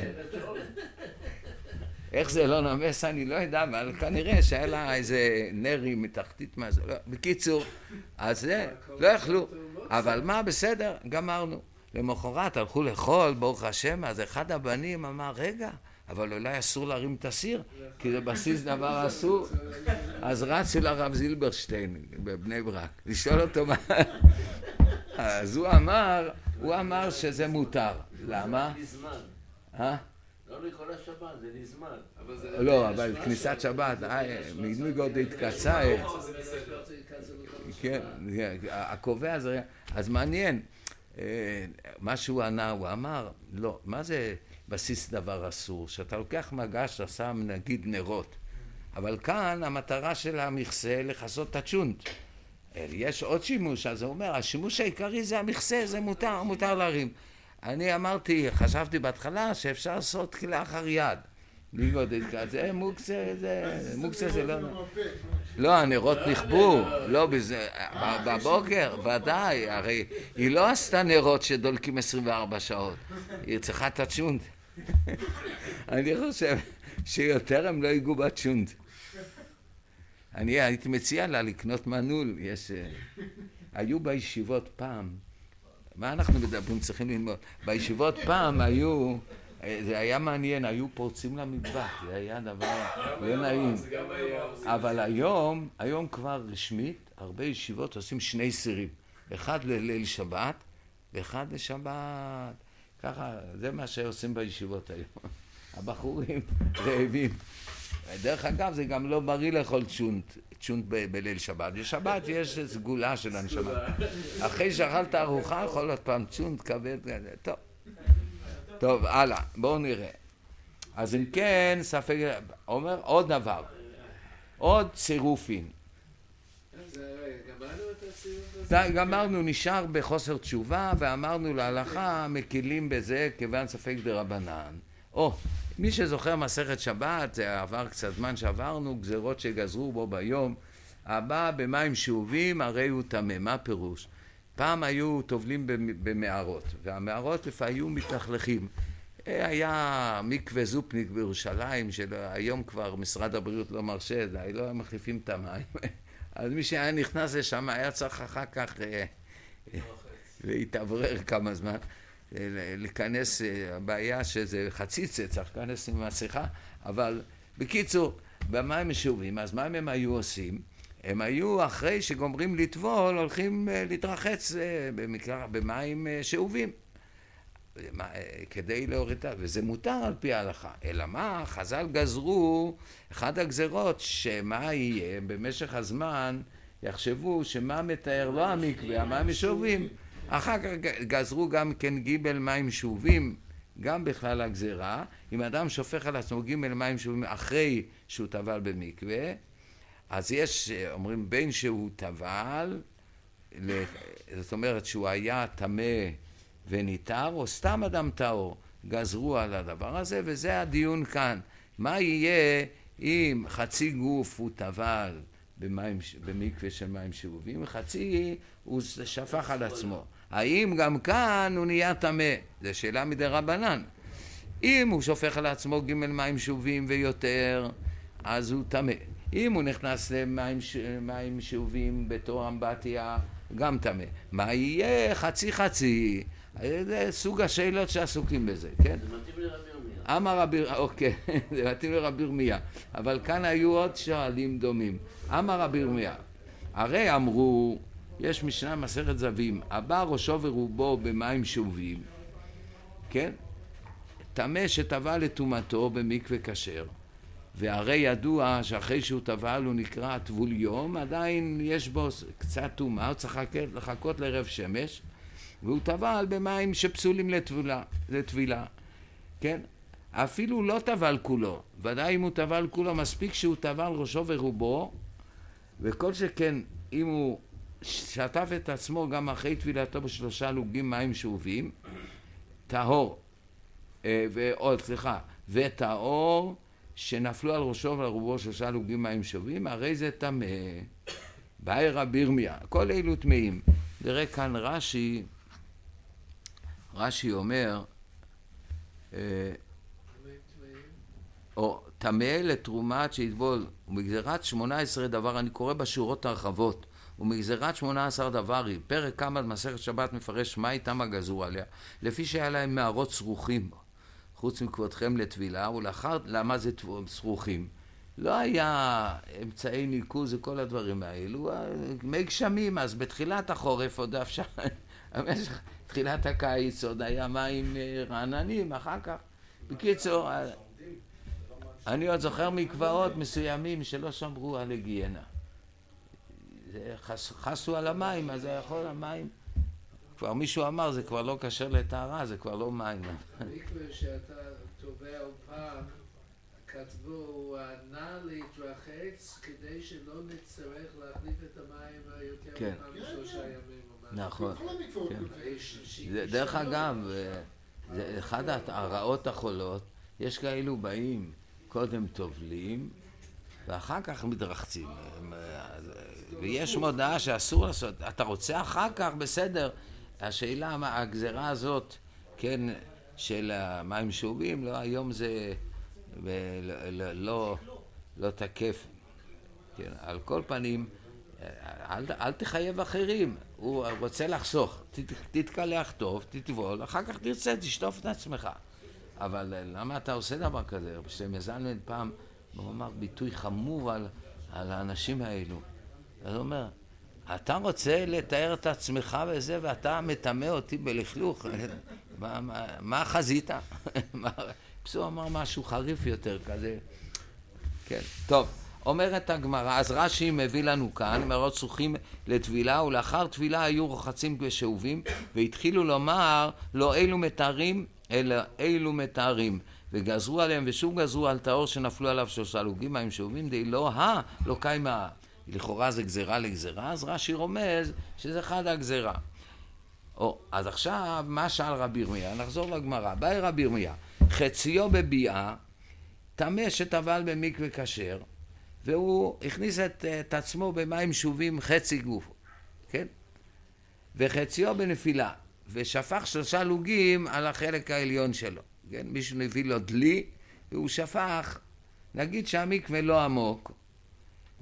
איך זה לא נמס אני לא יודע, אבל כנראה שהיה לה איזה נרי מתחתית מה זה. בקיצור, אז זה לא יכלו. אבל מה, בסדר, גמרנו. למחרת הלכו לאכול, ברוך השם, אז אחד הבנים אמר, רגע, אבל אולי אסור להרים את הסיר, כי זה בסיס דבר אסור. אז רצו לרב זילברשטיין בבני ברק, לשאול אותו מה... אז הוא אמר, הוא אמר שזה מותר. למה? נזמן. אה? לא לכל השבת, זה נזמן. לא, אבל כניסת שבת, מינוי גוד התקצה. כן, הקובע זה... אז מעניין, מה שהוא ענה, הוא אמר, לא, מה זה בסיס דבר אסור? שאתה לוקח מגש, אתה שם נגיד נרות. אבל כאן המטרה של המכסה לכסות את הצ'ונט. יש עוד שימוש, אז הוא אומר, השימוש העיקרי זה המכסה, זה מותר, מותר להרים. אני אמרתי, חשבתי בהתחלה שאפשר לעשות כלאחר יד. זה מוקסה, זה, מוקסה זה לא... לא, הנרות נכבו, לא בזה, בבוקר, ודאי, הרי היא לא עשתה נרות שדולקים עשרים וארבע שעות, היא צריכה את הצ'ונט. אני חושב שיותר הם לא ייגעו בצ'ונט. אני הייתי מציע לה לקנות מנעול, יש... היו בישיבות פעם, מה אנחנו מדברים, צריכים ללמוד, בישיבות פעם היו, זה היה מעניין, היו פורצים למטבח, זה היה דבר לא נעים, אבל היום, היום כבר רשמית, הרבה ישיבות עושים שני סירים, אחד לליל שבת ואחד לשבת, ככה, זה מה שעושים בישיבות היום, הבחורים רעבים. דרך אגב, זה גם לא בריא לאכול צ'ונט, צ'ונט ב- בליל שבת. בשבת יש סגולה של הנשמה. אחרי שאכלת ארוחה, יכול להיות פעם צ'ונט, כבד, טוב. טוב, הלאה, בואו נראה. אז אם כן, ספק, אומר עוד דבר, עוד צירופין. גמרנו את הצירוף הזה? גמרנו, נשאר בחוסר תשובה, ואמרנו להלכה, מקילים בזה כיוון ספק דרבנן. או, מי שזוכר מסכת שבת, זה עבר קצת זמן שעברנו, גזרות שגזרו בו ביום, הבא במים שאובים, הרי הוא טמא. מה פירוש? פעם היו טובלים במערות, והמערות לפעמים היו מתלכלכים. היה מקווה זופניק בירושלים, שהיום כבר משרד הבריאות לא מרשה את זה, לא מחליפים את המים. אז מי שהיה נכנס לשם היה צריך אחר כך להתאוורר כמה זמן, להיכנס, הבעיה שזה חציצה, צריך להיכנס עם מסכה, אבל בקיצור, במים משאובים, אז מה הם היו עושים? הם היו אחרי שגומרים לטבול, הולכים להתרחץ במים שאובים. כדי להוריד, וזה מותר על פי ההלכה. אלא מה? חז"ל גזרו, אחד הגזרות, שמה יהיה במשך הזמן, יחשבו שמה מתאר לא המקווה, המים שאובים. אחר כך גזרו גם כן גיבל מים שאובים, גם בכלל הגזרה. אם אדם שופך על עצמו גיבל מים שאובים אחרי שהוא טבל במקווה, אז יש, אומרים, בין שהוא טבל, זאת אומרת שהוא היה טמא וניתר, או סתם אדם טהור, גזרו על הדבר הזה, וזה הדיון כאן. מה יהיה אם חצי גוף הוא טבל במים, במקווה של מים שאובים, וחצי הוא שפך על עצמו? האם גם כאן הוא נהיה טמא? זו שאלה מדרבנן. אם הוא שופך על עצמו גימל מים שאובים ויותר, אז הוא טמא. אם הוא נכנס למים ש... מים שאובים בתור אמבטיה, גם טמא. מה יהיה חצי חצי? זה סוג השאלות שעסוקים בזה, כן? זה מתאים לרבי ירמיה. אמר רבי, אוקיי, זה מתאים לרבי ירמיה. אבל כאן היו עוד שואלים דומים. אמר רבי ירמיה, הרי אמרו, יש משנה מסכת זבים, הבא ראשו ורובו במים שאובים, כן? טמא שטבל לטומאתו במקווה כשר, והרי ידוע שאחרי שהוא טבל הוא נקרא טבול יום, עדיין יש בו קצת טומאה, הוא צריך לחכות לערב שמש, והוא טבל במים שפסולים לטבילה, לטבילה, כן? אפילו לא טבל כולו, ודאי אם הוא טבל כולו, מספיק שהוא טבל ראשו ורובו, וכל שכן אם הוא שטף את עצמו גם אחרי טבילתו בשלושה לוגים מים שאובים, טהור, ועוד, סליחה, וטהור שנפלו על ראשו ועל רובו שלושה לוגים מים שאובים, הרי זה טמא. באי רבי ירמיה, כל אלו טמאים. נראה כאן רש"י, רש"י אומר, או טמא לתרומת שיטבול, ומגזרת שמונה עשרה דבר, אני קורא בשורות הרחבות, ומגזרת שמונה עשרה דברי, פרק כמה מסכת שבת מפרש מה איתם הגזור עליה, לפי שהיה להם מערות סרוכים, חוץ מכבודכם לטבילה, ולאחר, למה זה סרוכים? לא היה אמצעי ניקוז וכל הדברים האלו, מי גשמים, אז בתחילת החורף עוד אפשר, במשך תחילת הקיץ עוד היה מים רעננים, אחר כך, בקיצור, אני עוד זוכר מקוואות מסוימים שלא שמרו על היגיינה. חס, חסו על המים, אז זה יכול המים. כבר מישהו אמר, זה כבר לא קשר לטהרה, זה כבר לא מים. המקווה שאתה טובע פעם, כתבו, נא להתרחץ כדי שלא נצטרך להחליף את המים יותר כן. מפעם שלושה ימים. נכון. כל המקוואות כן. כותבים. זה, דרך אגב, זה אחד הרעות החולות, יש כאלו באים, קודם טובלים, ואחר כך מתרחצים. ויש מודעה שאסור לעשות, אתה רוצה אחר כך, בסדר. השאלה, הגזרה הזאת, כן, של המים שאובים, לא, היום זה לא, לא, לא תקף. כן, על כל פנים, אל, אל תחייב אחרים, הוא רוצה לחסוך, תת, תתקלח טוב, תטבול, אחר כך תרצה, תשטוף את עצמך. אבל למה אתה עושה דבר כזה? כשמזלמן פעם, הוא אמר ביטוי חמור על, על האנשים האלו. אז הוא אומר, אתה רוצה לתאר את עצמך וזה, ואתה מטמא אותי בלכלוך. מה, מה, מה חזית? פסו אמר משהו חריף יותר כזה. כן, טוב. אומרת הגמרא, אז רש"י מביא לנו כאן, מראות סרוכים לטבילה, ולאחר טבילה היו רוחצים ושאובים, והתחילו לומר, לא אלו מתארים, אלא אלו מתארים. וגזרו עליהם, ושוב גזרו על טהור שנפלו עליו שלושה לוגים מים שאובים, די לא הא, לא קיימה. לכאורה זה גזרה לגזרה, אז רש"י רומז שזה אחד הגזרה. או, אז עכשיו, מה שאל רבי ירמיה? נחזור לגמרא. באי רבי ירמיה, חציו בביאה, טמא שטבל במקווה כשר, והוא הכניס את, את עצמו במים שאובים חצי גוף, כן? וחציו בנפילה, ושפך שלושה לוגים על החלק העליון שלו, כן? מישהו הביא לו דלי, והוא שפך, נגיד שהמקווה לא עמוק,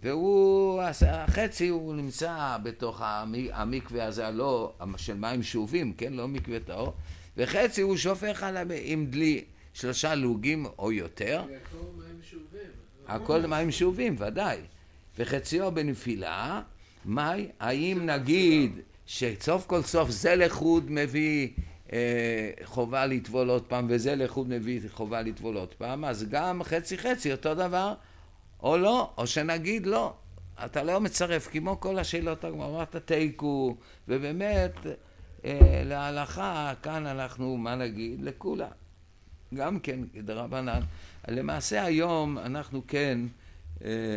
והוא, החצי הוא נמצא בתוך המקווה הזה, לא, של מים שאובים, כן? לא מקווה טהור, וחצי הוא שופך עליו עם דלי שלושה לוגים או יותר. הכל מים שאובים. הכל מים שאובים, ודאי. וחציו בנפילה, מאי, האם נגיד שסוף כל סוף זה לחוד מביא אה, חובה לטבול עוד פעם, וזה לחוד מביא חובה לטבול עוד פעם, אז גם חצי חצי אותו דבר, או לא, או שנגיד לא, אתה לא מצרף, כמו כל השאלות הגמרא, אמרת תיקו, ובאמת אה, להלכה, כאן אנחנו, מה נגיד, לכולה. גם כן, דרבנן. למעשה היום אנחנו כן, אה,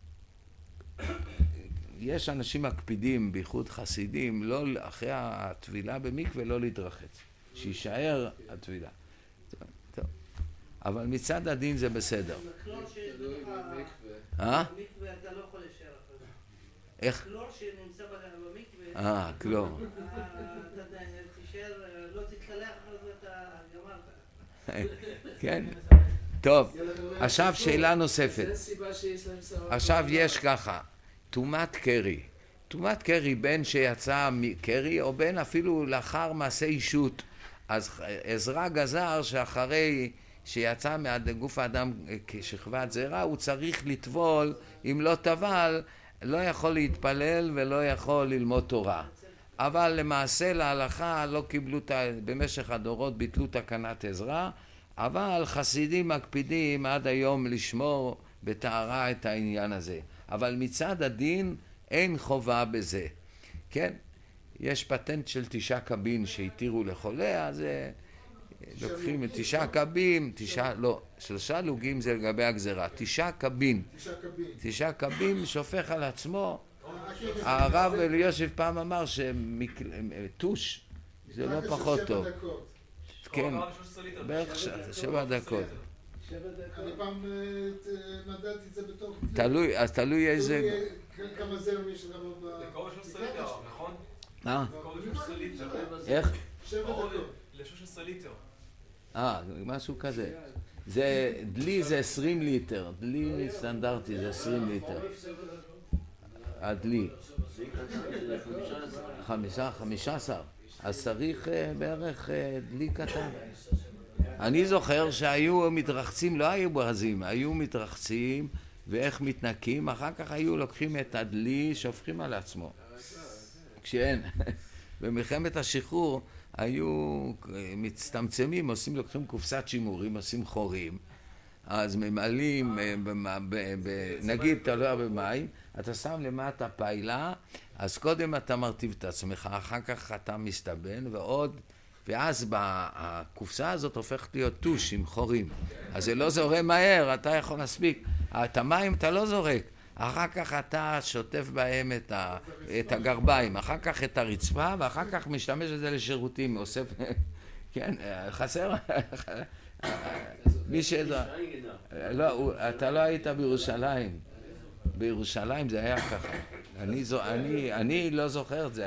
יש אנשים מקפידים, בייחוד חסידים, לא, אחרי הטבילה במקווה לא להתרחץ, שישאר הטבילה. טוב, טוב. אבל מצד הדין זה בסדר. תלוי במקווה. אה? במקווה אתה לא יכול להישאר אחרי זה. איך? קלור שנמצא במקווה, אה, קלור. אתה תישאר, לא תתקלח אחרי זה, אתה גמרת. כן? טוב, עכשיו שאלה נוספת. זה סיבה שיש להם שערות. עכשיו יש ככה, תומת קרי. תומת קרי בין שיצא מקרי או בין אפילו לאחר מעשה אישות. אז עזרא גזר שאחרי שיצא מגוף האדם כשכבת זרע הוא צריך לטבול, אם לא טבל לא יכול להתפלל ולא יכול ללמוד תורה. אבל למעשה להלכה לא קיבלו, במשך הדורות ביטלו תקנת עזרא, אבל חסידים מקפידים עד היום לשמור בטהרה את העניין הזה. אבל מצד הדין אין חובה בזה. כן? יש פטנט של תשעה קבין שהתירו לחולה, אז לוקחים את תשעה קבין, תשעה, לא, שלושה לוגים זה לגבי הגזרה, תשעה קבין. תשעה קבין שופך על עצמו. הרב אלישיב פעם אמר שטוש זה לא פחות טוב. כן, בערך שבע דקות. אני פעם מדדתי את זה בתוך... תלוי, אז תלוי איזה... כמה זרם יש לך ב... זה קרוב ל-שלוש עשרה ליטר, נכון? אה? זה קרוב ל-שלוש עשרה ליטר. איך? שבע דקות. ל-שלוש עשרה ליטר. אה, משהו כזה. זה, דלי זה עשרים ליטר, דלי סטנדרטי זה עשרים ליטר. הדלי. חמישה, חמישה עשר. אז צריך בערך דלי קטן. אני זוכר שהיו מתרחצים, לא היו ברזים, היו מתרחצים ואיך מתנקים, אחר כך היו לוקחים את הדלי, שופכים על עצמו. כשאין. במלחמת השחרור היו מצטמצמים, עושים, לוקחים קופסת שימורים, עושים חורים, אז ממלאים, נגיד אתה לא במים, אתה שם למטה פיילה, אז קודם אתה מרטיב את עצמך, אחר כך אתה מסתבן ועוד, ואז הקופסה הזאת הופכת להיות טוש עם חורים. אז זה לא זורם מהר, אתה יכול להספיק. את המים אתה לא זורק, אחר כך אתה שוטף בהם את, ה, את הגרביים, אחר כך את הרצפה, ואחר כך משתמש בזה לשירותים, אוסף, כן, חסר, מי שזה, לא, אתה לא היית בירושלים, בירושלים זה היה ככה, אני, אני, אני לא זוכר את זה,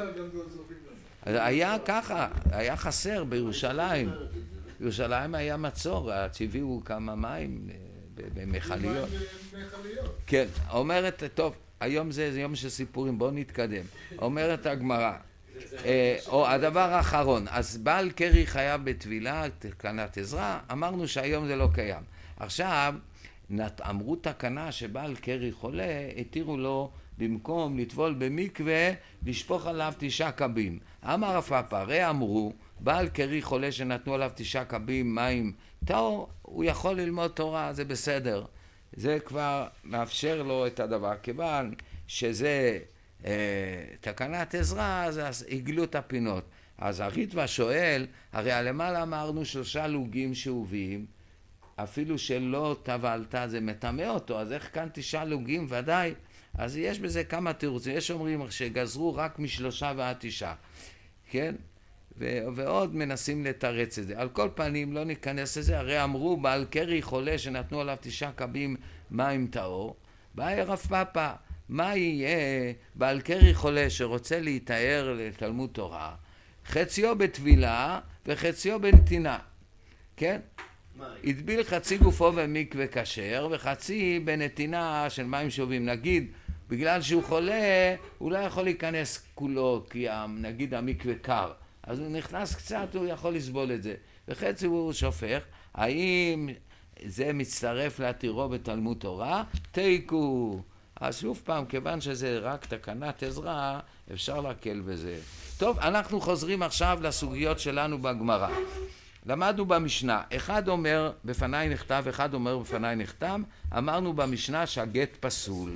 היה ככה, היה חסר בירושלים, בירושלים היה מצור, הציביאו כמה מים במחליות. כן, אומרת, טוב, היום זה יום של סיפורים, בואו נתקדם. אומרת הגמרא, או הדבר האחרון, אז בעל קרי חייב בטבילה, תקנת עזרא, אמרנו שהיום זה לא קיים. עכשיו, אמרו תקנה שבעל קרי חולה, התירו לו במקום לטבול במקווה, לשפוך עליו תשעה קבים. אמר רב פאפא, הרי אמרו, בעל קרי חולה שנתנו עליו תשעה קבים מים טהור, הוא יכול ללמוד תורה, זה בסדר. זה כבר מאפשר לו את הדבר, כיוון שזה אה, תקנת עזרא, אז עיגלו את הפינות. אז הריטב"א שואל, הרי הלמעלה אמרנו שלושה לוגים שאובים, אפילו שלא טבלת זה מטמא אותו, אז איך כאן תשעה לוגים? ודאי. אז יש בזה כמה תירוצים, יש אומרים שגזרו רק משלושה ועד תשעה, כן? ועוד מנסים לתרץ את זה. על כל פנים לא ניכנס לזה, הרי אמרו בעל קרי חולה שנתנו עליו תשעה קבים מים טהור, בא רב פאפא, מה יהיה בעל קרי חולה שרוצה להיטהר לתלמוד תורה, חציו בטבילה וחציו בנתינה, כן? מה? הטביל חצי גופו במקווה כשר וחצי בנתינה של מים שאובים. נגיד, בגלל שהוא חולה, הוא לא יכול להיכנס כולו, כי נגיד המקווה קר. אז הוא נכנס קצת, הוא יכול לסבול את זה. וחצי הוא שופך. האם זה מצטרף להתירו בתלמוד תורה? תיקו. אז שוב פעם, כיוון שזה רק תקנת עזרה, אפשר להקל בזה. טוב, אנחנו חוזרים עכשיו לסוגיות שלנו בגמרא. למדנו במשנה, אחד אומר בפניי נכתב, אחד אומר בפניי נחתם. אמרנו במשנה שהגט פסול.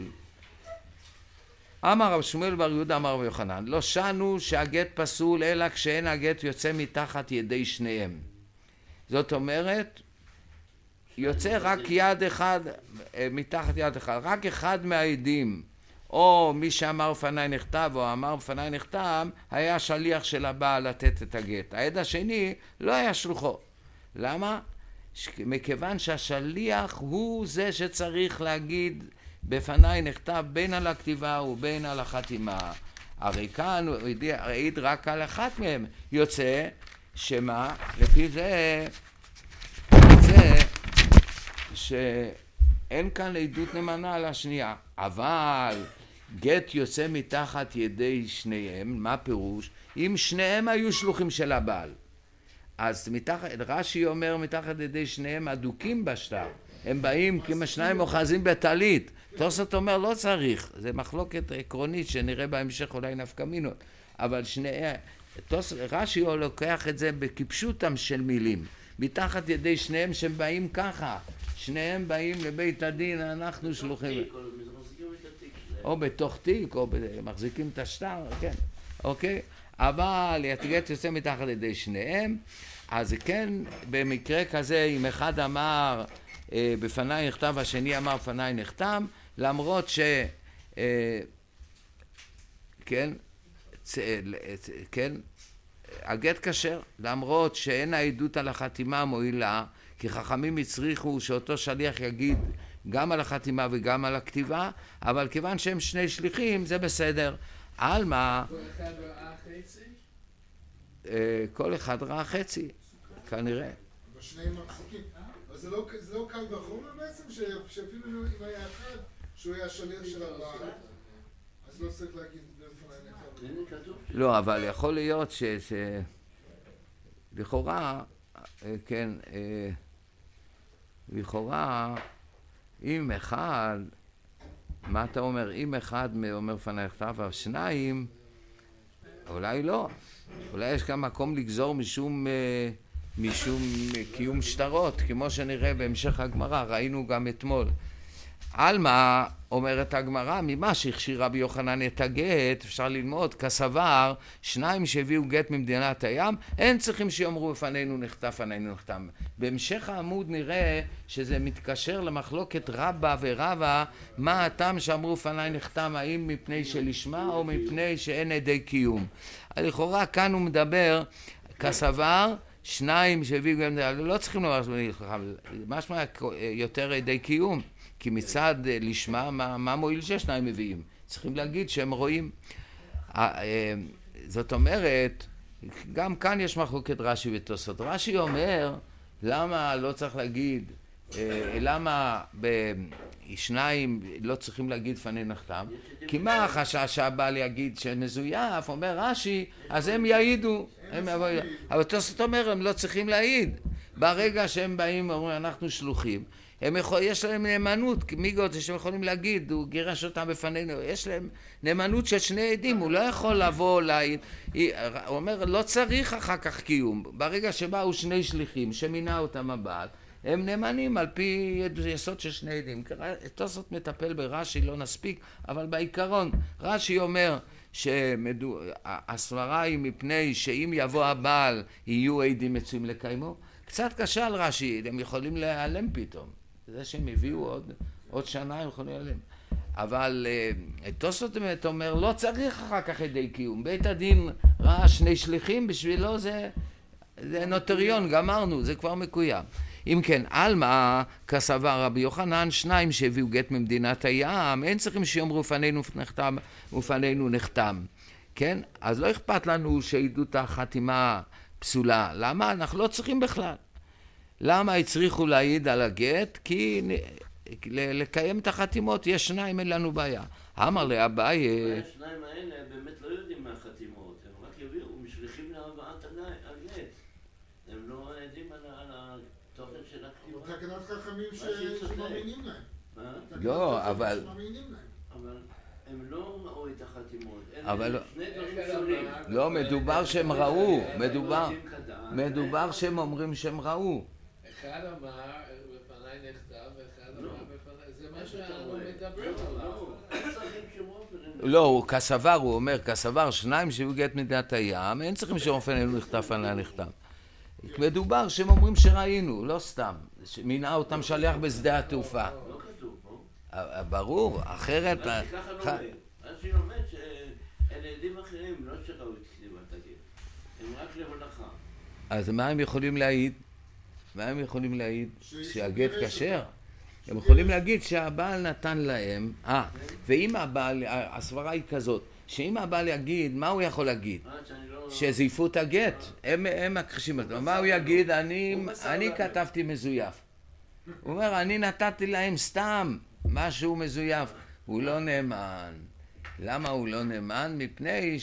אמר רב שמואל בר יהודה אמר רב יוחנן, לא שנו שהגט פסול אלא כשאין הגט יוצא מתחת ידי שניהם. זאת אומרת, יוצא רק יד אחד, מתחת יד אחד, רק אחד מהעדים, או מי שאמר בפניי נכתב או אמר בפניי נחתם, היה שליח של הבעל לתת את הגט. העד השני לא היה שלוחו. למה? מכיוון שהשליח הוא זה שצריך להגיד בפניי נכתב בין על הכתיבה ובין על החתימה. הרי כאן הוא העיד רק על אחת מהם. יוצא שמה? לפי זה יוצא שאין כאן עדות נאמנה על השנייה. אבל גט יוצא מתחת ידי שניהם. מה פירוש? אם שניהם היו שלוחים של הבעל, אז מתחת, רש"י אומר מתחת ידי שניהם אדוקים בשטר, הם באים כמו שניים אוחזים בטלית. תוספות אומר לא צריך, זה מחלוקת עקרונית שנראה בהמשך אולי נפקא מינות, אבל שני רש"י לוקח את זה בכיפשותם של מילים, מתחת ידי שניהם שהם באים ככה, שניהם באים לבית הדין, אנחנו שלוחים, או בתוך תיק או מחזיקים את השטר, כן, אוקיי, אבל הגט יוצא מתחת ידי שניהם. אז כן, במקרה כזה, אם אחד אמר אה, בפניי נכתב, השני אמר בפניי נחתם, למרות ש... אה, כן, צ, צ, כן, הגט כשר, למרות שאין העדות על החתימה מועילה, כי חכמים הצריכו שאותו שליח יגיד גם על החתימה וגם על הכתיבה, אבל כיוון שהם שני שליחים, זה בסדר. על מה? כל אחד ראה חצי? אה, כל אחד ראה חצי. כנראה. אבל שניהם מחזיקים. אבל זה לא, זה לא קל וחומר בעצם, שאפילו אם היה אחד, שהוא היה שליח של הבעל, אז לא צריך להגיד בפניי נכתב. לא, אבל יכול להיות ש... ש... לכאורה, כן, לכאורה, אם אחד, מה אתה אומר? אם אחד אומר בפניי נכתב, אבל שניים, אולי לא. אולי יש גם מקום לגזור משום... משום קיום שטרות, כמו שנראה בהמשך הגמרא, ראינו גם אתמול. על מה אומרת הגמרא? ממה שהכשיר רבי יוחנן את הגט, אפשר ללמוד, כסבר, שניים שהביאו גט ממדינת הים, אין צריכים שיאמרו בפנינו נחתם, פנינו נחתם. בהמשך העמוד נראה שזה מתקשר למחלוקת רבא ורבא, מה הטעם שאמרו בפניי נחתם, האם מפני שלשמה או מפני שאין עדי קיום. לכאורה כאן הוא מדבר, כסבר, שניים שהביאו גם, לא צריכים לומר, משמע יותר עדי קיום, כי מצד לשמה, מה, מה מועיל ששניים מביאים? צריכים להגיד שהם רואים. זאת אומרת, גם כאן יש מחלוקת רש"י ותוספות. רש"י אומר, למה לא צריך להגיד, למה בשניים לא צריכים להגיד פני נחתם? כי מה החשש שהבעל יגיד שמזויף, אומר רש"י, אז הם יעידו. הם, אבל, אבל תוספות אומר, הם לא צריכים להעיד. ברגע שהם באים, אומרים, אנחנו שלוחים, הם יכול, יש להם נאמנות, מיגות שהם יכולים להגיד, הוא גירש אותם בפנינו, יש להם נאמנות של שני עדים, הוא לא יכול לבוא להעיד. הוא אומר, לא צריך אחר כך קיום. ברגע שבאו שני שליחים, שמינה אותם הבעל, הם נאמנים על פי יסוד של שני עדים. תוספות מטפל ברש"י, לא נספיק, אבל בעיקרון, רש"י אומר, שהסברה היא מפני שאם יבוא הבעל יהיו עדים מצויים לקיימו. קצת קשה על רש"י, הם יכולים להיעלם פתאום. זה שהם הביאו עוד, עוד שנה הם יכולים להיעלם. אבל תוספות אומר, לא צריך אחר כך עדי קיום. בית הדין ראה שני שליחים, בשבילו זה, זה נוטריון, גמרנו, זה כבר מקוים. אם כן, על מה כסבר רבי יוחנן, שניים שהביאו גט ממדינת הים, אין צריכים שיאמרו לפנינו נחתם ופנינו נחתם. כן? אז לא אכפת לנו שעדות החתימה פסולה. למה? אנחנו לא צריכים בכלל. למה הצריכו להעיד על הגט? כי לקיים את החתימות, יש שניים, אין לנו בעיה. אמר לאביי... השניים האלה באמת לא יודעים מהחתימות, הם רק יביאו, משליחים להבאת הגט. הם לא יודעים על התוכן של הכתיבה. תקנת חכמים שמאמינים להם. לא, אבל... אבל הם לא ראו את החתימות. אבל... שני דברים שונים. לא, מדובר שהם ראו. מדובר... מדובר שהם אומרים שהם ראו. אחד אמר, בפניי נכתב, ואחד אמר בפניי... זה מה שאנו מדברים עליו. לא, הוא כסבר, הוא אומר, כסבר, שניים שהביאו גט מדינת הים, אין צריכים שרופנינו נכתב עליה נכתב. מדובר שהם אומרים שראינו, לא סתם. מינה אותם שליח בשדה התעופה. לא כתוב פה. ברור, אחרת... ככה לא אומר. אז שהיא אומרת שאלה עדים אחרים לא שראו את כתיבת הגט. הם רק להולכה. אז מה הם יכולים להעיד? מה הם יכולים להעיד? שהגט כשר? הם יכולים להגיד שהבעל נתן להם, אה, ואם הבעל, הסברה היא כזאת, שאם הבעל יגיד, מה הוא יכול להגיד? שזייפו את הגט, הם מכחישים אותו, מה הוא יגיד? אני כתבתי מזויף. הוא אומר, אני נתתי להם סתם משהו מזויף, הוא לא נאמן. למה הוא לא נאמן? מפני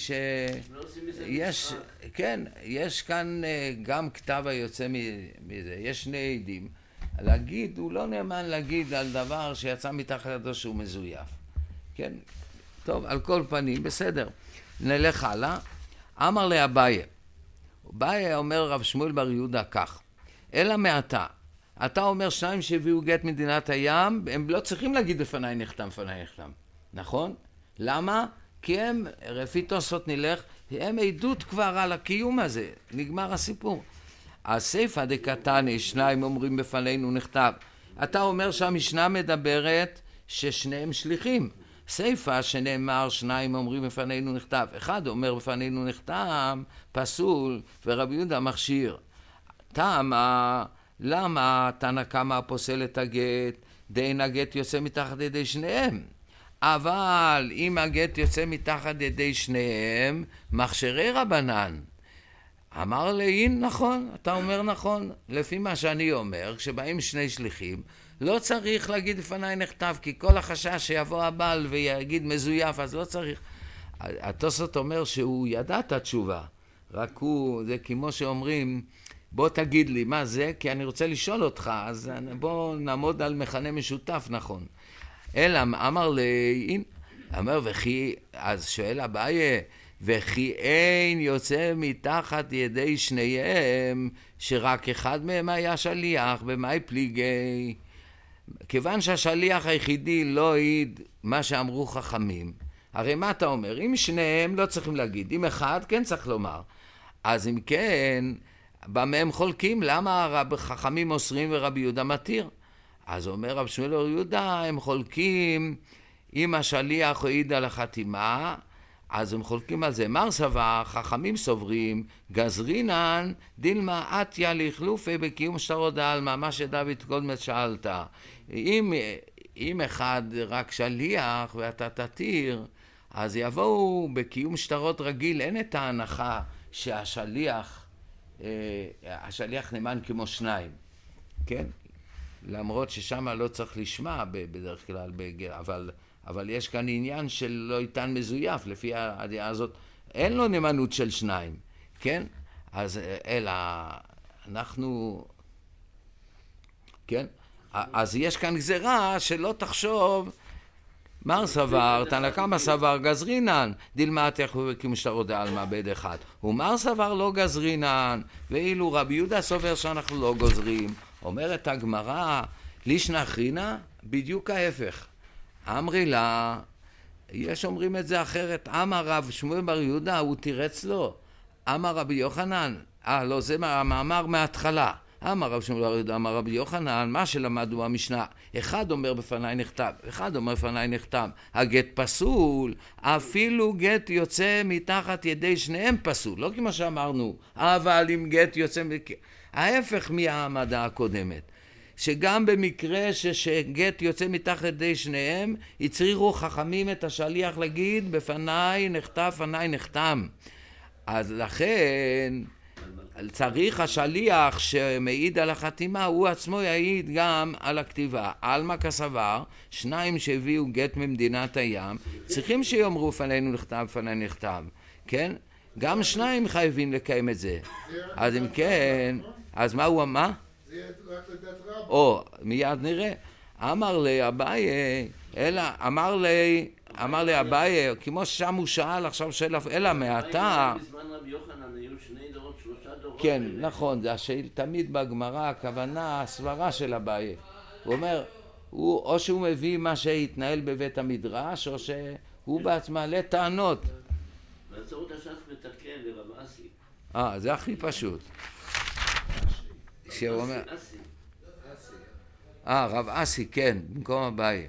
שיש, כן, יש כאן גם כתב היוצא מזה, יש שני עדים. להגיד, הוא לא נאמן להגיד על דבר שיצא מתחת ידו שהוא מזויף. כן? טוב, על כל פנים, בסדר. נלך הלאה. אמר לאביי, אביי אומר רב שמואל בר יהודה כך, אלא מעתה, אתה אומר שניים שהביאו גט מדינת הים, הם לא צריכים להגיד לפניי נחתם, לפניי נחתם. נכון? למה? כי הם, לפי תוספות נלך, הם עדות כבר על הקיום הזה. נגמר הסיפור. הסיפא דקתני, שניים אומרים בפנינו נכתב. אתה אומר שהמשנה מדברת ששניהם שליחים. סיפא שנאמר שניים אומרים בפנינו נכתב. אחד אומר בפנינו נכתב, פסול, ורבי יהודה מכשיר. תמה, למה תנא קמא פוסל את הגט? דאין הגט יוצא מתחת ידי שניהם. אבל אם הגט יוצא מתחת ידי שניהם, מכשירי רבנן. אמר לאין, נכון, אתה אומר נכון. לפי מה שאני אומר, כשבאים שני שליחים, לא צריך להגיד לפניי נכתב, כי כל החשש שיבוא הבעל ויגיד מזויף, אז לא צריך. התוספות אומר שהוא ידע את התשובה, רק הוא, זה כמו שאומרים, בוא תגיד לי מה זה, כי אני רוצה לשאול אותך, אז בוא נעמוד על מכנה משותף, נכון. אלא אמר לאין, אמר וכי, אז שואל אביי, וכי אין יוצא מתחת ידי שניהם, שרק אחד מהם היה שליח, במאי פליגי. כיוון שהשליח היחידי לא העיד מה שאמרו חכמים, הרי מה אתה אומר? אם שניהם לא צריכים להגיד, אם אחד כן צריך לומר. אז אם כן, במה הם חולקים? למה הרב חכמים אוסרים ורבי יהודה מתיר? אז אומר רב שמואל בר יהודה, הם חולקים, אם השליח העיד על החתימה, אז הם חולקים על זה. מר סבר, חכמים סוברים, גזרינן, דילמה עתיה לחלופי בקיום שטרות דעלמא, מה שדוד קודם שאלת. אם, אם אחד רק שליח ואתה תתיר, אז יבואו בקיום שטרות רגיל, אין את ההנחה שהשליח, השליח נאמן כמו שניים, כן? למרות ששם לא צריך לשמע בדרך כלל, אבל... אבל יש כאן עניין של לא איתן מזויף, לפי הדעה הזאת, אין לו נאמנות של שניים, כן? אז אלא, אנחנו, כן? אז יש כאן גזירה שלא תחשוב, מר סבר, תנא קמא סבר גזרינן, דילמה תחו וקיום שטרות דעלמא בית אחד. ומר סבר לא גזרינן, ואילו רבי יהודה סובר שאנחנו לא גוזרים. אומרת הגמרא, לישנא אחרינא, בדיוק ההפך. אמרי לה, יש אומרים את זה אחרת, אמר רב שמואל בר יהודה, הוא תירץ לו. אמר רבי יוחנן, אה לא, זה המאמר מההתחלה. אמר רב שמואל בר יהודה, אמר רבי יוחנן, מה שלמדו במשנה, אחד אומר בפניי נכתב, אחד אומר בפניי נכתב, הגט פסול, אפילו גט יוצא מתחת ידי שניהם פסול, לא כמו שאמרנו, אבל אם גט יוצא, ההפך מהעמדה הקודמת. שגם במקרה שגט יוצא מתחת ידי שניהם, הצריכו חכמים את השליח להגיד, בפניי נכתב, פניי נחתם. אז לכן, צריך השליח שמעיד על החתימה, הוא עצמו יעיד גם על הכתיבה. עלמא כסבר, שניים שהביאו גט ממדינת הים, צריכים שיאמרו פנינו נכתב, פנינו נכתב, כן? גם שניים חייבים לקיים את זה. אז אם כן, אז מה הוא אמר? זה יהיה רק לדעת רב. או, מיד נראה. אמר לי אביי, אלא, אמר לי, אמר לי אביי, כמו ששם הוא שאל, עכשיו שאל, אלא מעתה. בזמן רבי יוחנן היו שני דורות, שלושה דורות. כן, נכון, זה השאל, תמיד בגמרא, הכוונה, הסברה של אביי. הוא אומר, הוא, או שהוא מביא מה שהתנהל בבית המדרש, או שהוא בעצמו מעלה טענות. ועצרות הש"ס מתקן לרב אסי. אה, זה הכי פשוט. שהוא אומר, אסי. אה, רב אסי, כן, במקום אביי.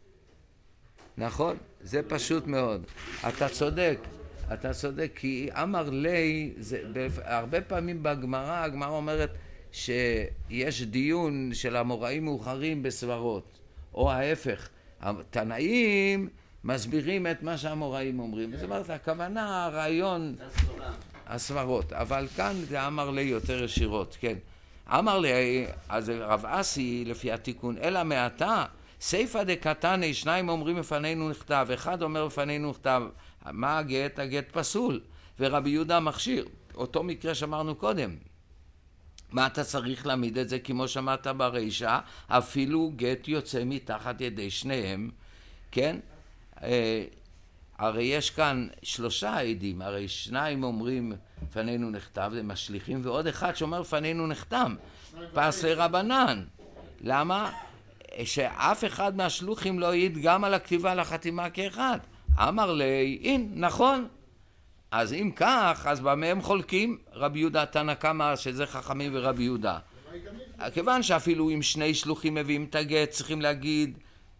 נכון, זה פשוט מאוד. אתה צודק, אתה צודק, כי אמר לי, זה, הרבה פעמים בגמרא, הגמרא אומרת שיש דיון של המוראים מאוחרים בסברות, או ההפך. התנאים מסבירים את מה שהמוראים אומרים. זאת אומרת, הכוונה, הרעיון, הסברות. אבל כאן זה אמר לי יותר ישירות, כן. אמר לי, אז רב אסי, לפי התיקון, אלא מעתה, סייפא דקתני, שניים אומרים לפנינו נכתב, אחד אומר לפנינו נכתב, מה הגט? הגט פסול, ורבי יהודה מכשיר, אותו מקרה שאמרנו קודם. מה אתה צריך להעמיד את זה? כמו שמעת ברישה, אפילו גט יוצא מתחת ידי שניהם, כן? הרי יש כאן שלושה עדים, הרי שניים אומרים פנינו נכתב, זה משליכים, ועוד אחד שאומר פנינו נחתם, פסלי רבנן. למה? שאף אחד מהשלוחים לא העיד גם על הכתיבה לחתימה כאחד. אמר לי, אין, נכון. אז אם כך, אז במה הם חולקים? רבי יהודה תנא קמא, שזה חכמים ורבי יהודה. כיוון שאפילו אם שני שלוחים מביאים את הגט, צריכים להגיד,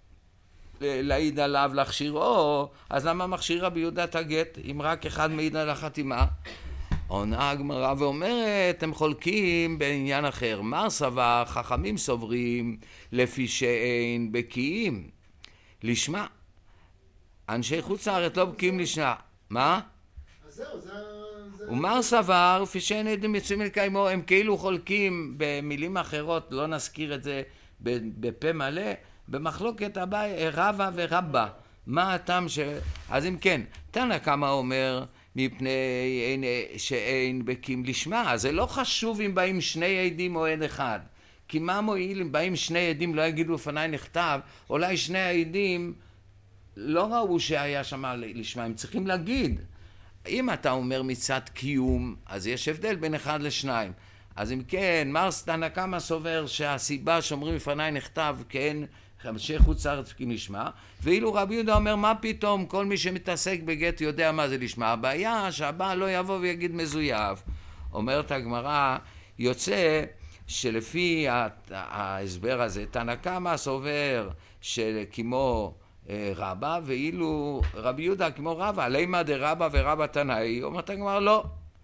להעיד עליו, להכשירו, אז למה מכשיר רבי יהודה את הגט, אם רק אחד מעיד על החתימה? עונה הגמרא ואומרת, הם חולקים בעניין אחר. מר סבר, חכמים סוברים, לפי שאין בקיאים לשמה. אנשי חוץ לארץ לא בקיאים לשמה. מה? אז זהו, זה... ומר סבר, לפי שאין עדים יוצאים לקיימו, הם כאילו חולקים במילים אחרות, לא נזכיר את זה בפה מלא, במחלוקת הבא, רבא ורבא. מה הטעם ש... אז אם כן, תנא קמא אומר, מפני אין, שאין בקיאים לשמה, אז זה לא חשוב אם באים שני עדים או עד אחד. כי מה מועיל אם באים שני עדים, לא יגידו לפניי נכתב, אולי שני העדים לא ראו שהיה שם לשמה, הם צריכים להגיד. אם אתה אומר מצד קיום, אז יש הבדל בין אחד לשניים. אז אם כן, מר תנא קמא סובר שהסיבה שאומרים לפניי נכתב, כן, אנשי חוץ לארץ כי נשמע, ואילו רבי יהודה אומר, מה פתאום, כל מי שמתעסק בגט יודע מה זה לשמה. הבעיה שהבעל לא יבוא ויגיד מזויף. אומרת הגמרא, יוצא שלפי ההסבר הזה, תנא קמא סובר שכמו רבא, ואילו רבי יהודה כמו רבא, לימא דרבא ורבא תנאי, אומרת הגמרא לא.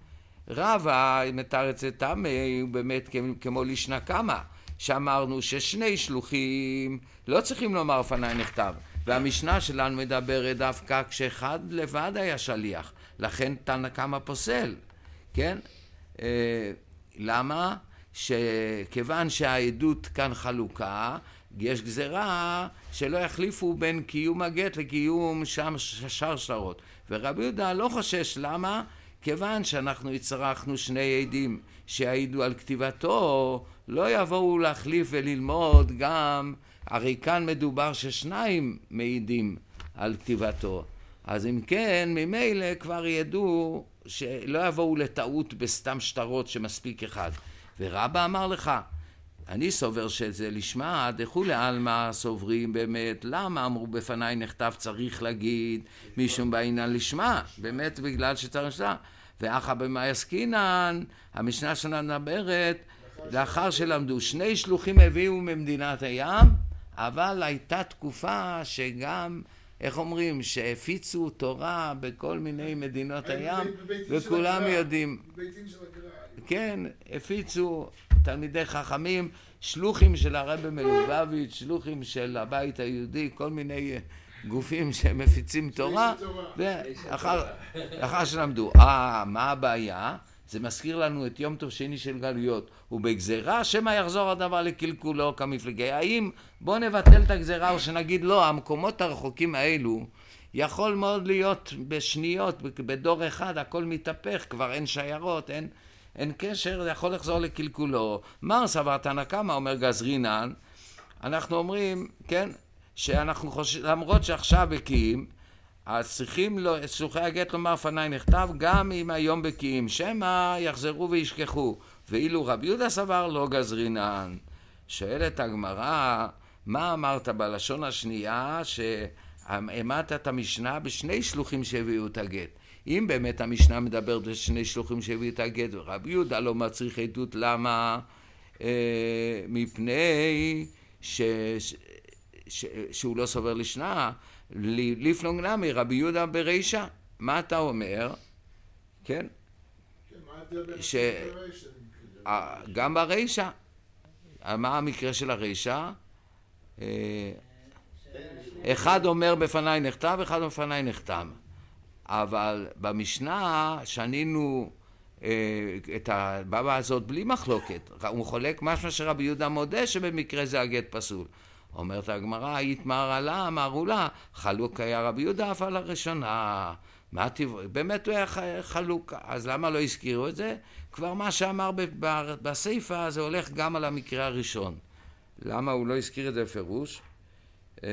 רבא, מתרץ את תמי, הוא באמת כמו לשנה קמא. שאמרנו ששני שלוחים לא צריכים לומר לפניי נכתב, והמשנה שלנו מדברת דווקא כשאחד לבד היה שליח, לכן תנא קמא פוסל, כן? אה, למה? שכיוון שהעדות כאן חלוקה, יש גזרה שלא יחליפו בין קיום הגט לקיום שם שרשרות, ורבי יהודה לא חושש. למה? כיוון שאנחנו הצרכנו שני עדים שהעידו על כתיבתו, לא יבואו להחליף וללמוד גם, הרי כאן מדובר ששניים מעידים על כתיבתו. אז אם כן, ממילא כבר ידעו שלא יבואו לטעות בסתם שטרות שמספיק אחד. ורבא אמר לך, אני סובר שזה לשמה, דכו לעלמא סוברים באמת, למה אמרו בפניי נכתב צריך להגיד משום בעניין לשמה, באמת בגלל שצריך לשמה. ואחא במאי עסקינן, המשנה שלנו מדברת, לאחר שלמדו, שני שלוחים הביאו ממדינת הים, אבל הייתה תקופה שגם, איך אומרים, שהפיצו תורה בכל מיני מדינות הים, וכולם יודעים. כן, הפיצו תלמידי חכמים, שלוחים של הרבי מלובביץ', שלוחים של הבית היהודי, כל מיני גופים שמפיצים תורה, ואחר שלמדו. אה, מה הבעיה? זה מזכיר לנו את יום טוב שני של גלויות. ובגזרה שמא יחזור הדבר לקלקולו כמפלגי. האם בוא נבטל את הגזרה או שנגיד לא, המקומות הרחוקים האלו יכול מאוד להיות בשניות, בדור אחד הכל מתהפך, כבר אין שיירות, אין, אין קשר, זה יכול לחזור לקלקולו. מר סבר תנא קמא אומר גזרינן, אנחנו אומרים, כן, שאנחנו חושבים, למרות שעכשיו בקיאים, אז צריכים לו, שלוחי הגט לומר פניי נכתב גם אם היום בקיאים, שמא יחזרו וישכחו. ואילו רבי יהודה סבר לא גזרינן. שואלת הגמרא, מה אמרת בלשון השנייה שהעמדת את המשנה בשני שלוחים שהביאו את הגט? אם באמת המשנה מדברת בשני שלוחים שהביאו את הגט, ורבי יהודה לא מצריך עדות, למה? אה, מפני ש... ש... ש... שהוא לא סובר לשנה. לפלונג נמי, רבי יהודה ברישה. מה אתה אומר? כן? ש... גם ברישה. מה המקרה של הרישה? אחד אומר בפניי נכתב, אחד אומר בפניי נחתם. אבל במשנה שנינו את הבבא הזאת בלי מחלוקת. הוא חולק משהו שרבי יהודה מודה שבמקרה זה הגט פסול. אומרת הגמרא, יתמר עלה, אמרו לה, חלוק היה רבי יהודה אף על הראשונה. מה טבעו? באמת הוא היה חלוק, אז למה לא הזכירו את זה? כבר מה שאמר בסייפה זה הולך גם על המקרה הראשון. למה הוא לא הזכיר את זה בפירוש? יש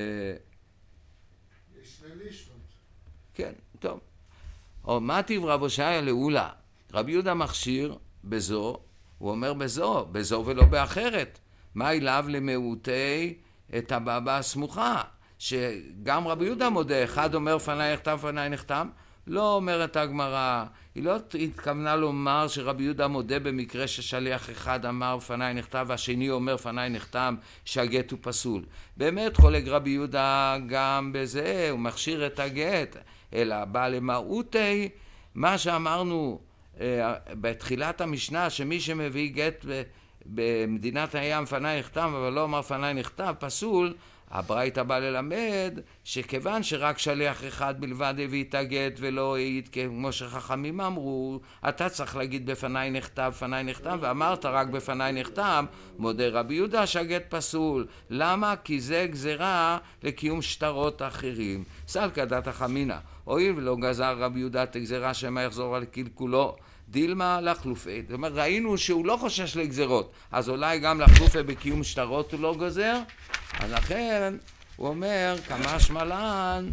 שני לישנות. כן, טוב. או מה טבע רב הושעיה לאולה? רבי יהודה מכשיר בזו, הוא אומר בזו, בזו ולא באחרת. מה אליו למעוטי את הבבא הסמוכה? שגם רבי יהודה מודה, אחד אומר פניי נכתב, פניי נחתם, לא אומרת הגמרא, היא לא התכוונה לומר שרבי יהודה מודה במקרה ששליח אחד אמר פניי נכתב, והשני אומר פניי נחתם, שהגט הוא פסול. באמת חולק רבי יהודה גם בזה, הוא מכשיר את הגט, אלא בא למעוטי, מה שאמרנו בתחילת המשנה, שמי שמביא גט במדינת הים פניי נכתב, אבל לא אמר פניי נכתב, פסול, הברייתא בא ללמד שכיוון שרק שליח אחד בלבד הביא את הגט ולא העיד כמו שחכמים אמרו, אתה צריך להגיד בפניי נכתב, פניי נכתב, ואמרת רק בפניי נכתב, מודה רבי יהודה שהגט פסול. למה? כי זה גזרה לקיום שטרות אחרים. סלקא דתא חמינא, הואיל ולא גזר רבי יהודה את הגזרה שמא יחזור על קלקולו, דילמה לחלופי. זאת אומרת, ראינו שהוא לא חושש לגזרות, אז אולי גם לחלופי בקיום שטרות הוא לא גוזר, אז לכן הוא אומר, כמה שמלן,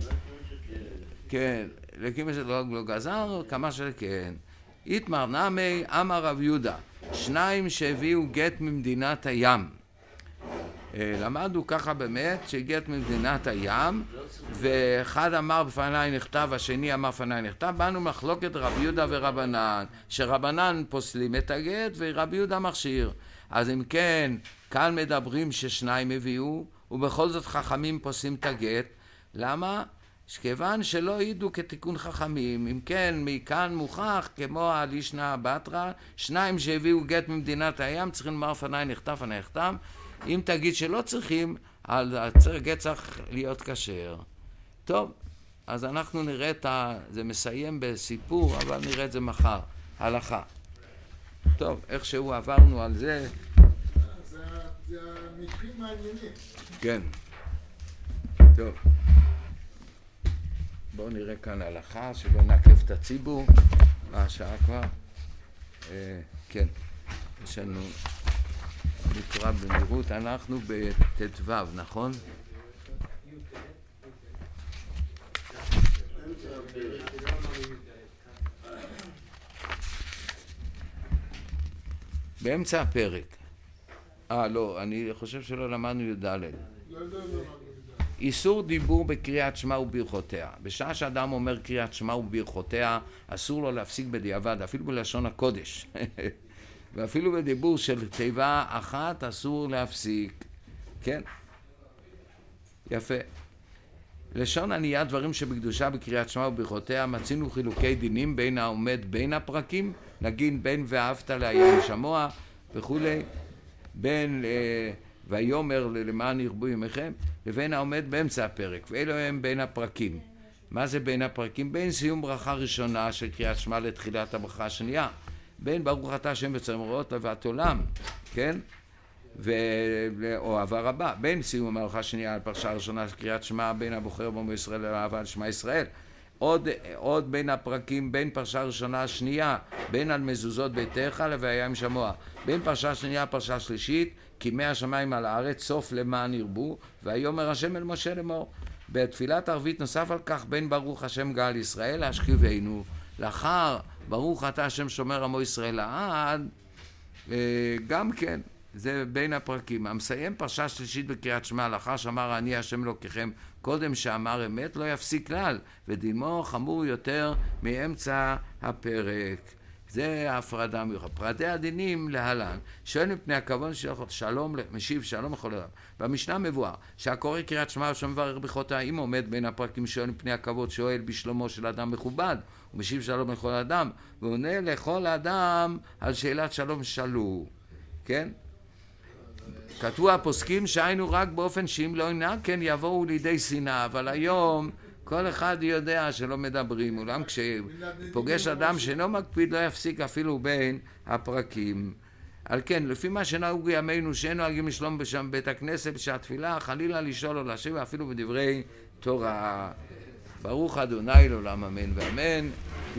כן, לקיום שטרות לא גזר, כמה שכן. איתמר נמי, אמר רב יהודה, שניים שהביאו גט ממדינת הים. למדו ככה באמת שגט ממדינת הים, ואחד אמר בפניי נכתב, השני אמר בפניי נכתב, באנו מחלוקת רבי יהודה ורבנן, שרבנן פוסלים את הגט ורבי יהודה מכשיר. אז אם כן, כאן מדברים ששניים הביאו, ובכל זאת חכמים פוסלים את הגט. למה? שכיוון שלא העידו כתיקון חכמים, אם כן, מכאן מוכח, כמו הלישנא בתרא, שניים שהביאו גט ממדינת הים, צריכים לומר פניי נכתב, פניי נכתב. אם תגיד שלא צריכים, הגט צריך להיות כשר. טוב, אז אנחנו נראה את ה... זה מסיים בסיפור, אבל נראה את זה מחר. הלכה. טוב, איכשהו עברנו על זה. זה המקרים מעניינים. כן. טוב. בואו נראה כאן הלכה, שלא נעכב את הציבור. מה השעה כבר? אה, כן. יש לנו... נקרא במהירות, אנחנו בט"ו, נכון? באמצע הפרק. אה, לא, אני חושב שלא למדנו י"ד. לא יודע לא למדנו י"ד. איסור דיבור בקריאת שמע וברכותיה. בשעה שאדם אומר קריאת שמע וברכותיה, אסור לו להפסיק בדיעבד, אפילו בלשון הקודש. ואפילו בדיבור של תיבה אחת אסור להפסיק. כן? יפה. לשון ענייה דברים שבקדושה בקריאת שמע וברכותיה, מצינו חילוקי דינים בין העומד בין הפרקים, נגיד בין ואהבת לעיין שמוע וכולי, בין אה, ויאמר למען ירבו ימיכם, לבין העומד באמצע הפרק, ואלו הם בין הפרקים. מה זה בין הפרקים? בין סיום ברכה ראשונה של קריאת שמע לתחילת הברכה השנייה. בין ברוך אתה השם בצמרות לבת עולם, כן? ואוהבה רבה, בין סיום המערכה השנייה על פרשה הראשונה של קריאת שמע, בין הבוחר בעמו ישראל לאהבה על שמע ישראל. עוד, עוד בין הפרקים, בין פרשה ראשונה השנייה, בין על מזוזות ביתך לוויה עם שמוע. בין פרשה שנייה פרשה שלישית, כי מי השמיים על הארץ, סוף למען ירבו, ויאמר השם אל משה לאמור. בתפילת ערבית נוסף על כך, בין ברוך השם גאל ישראל להשכיבנו. לאחר ברוך אתה השם שומר עמו ישראל לעד, גם כן, זה בין הפרקים. המסיים פרשה שלישית בקריאת שמע, לאחר שאמר אני השם אלוקיכם, קודם שאמר אמת לא יפסיק כלל, ודימו חמור יותר מאמצע הפרק. זה ההפרדה המיוחדת. פרטי הדינים להלן, שואל מפני הכבוד שלום, משיב שלום לכל אדם. במשנה מבואר שהקורא קריאת שמע שמברך ברכותיה, אם עומד בין הפרקים שואל מפני הכבוד, שואל בשלומו של אדם מכובד, ומשיב שלום לכל אדם, ועונה לכל אדם על שאלת שלום שאלו. כן? כתבו הפוסקים שהיינו רק באופן שאם לא ינהג כן יבואו לידי שנאה, אבל היום כל אחד יודע שלא מדברים, אולם כשפוגש אדם שאינו מקפיד לא יפסיק אפילו בין הפרקים. על כן, לפי מה שנהוג ימינו שאין נוהגים לשלום בשם בית הכנסת בשעת תפילה, חלילה לשאול או להשיב אפילו בדברי תורה. ברוך אדוני לעולם אמן ואמן.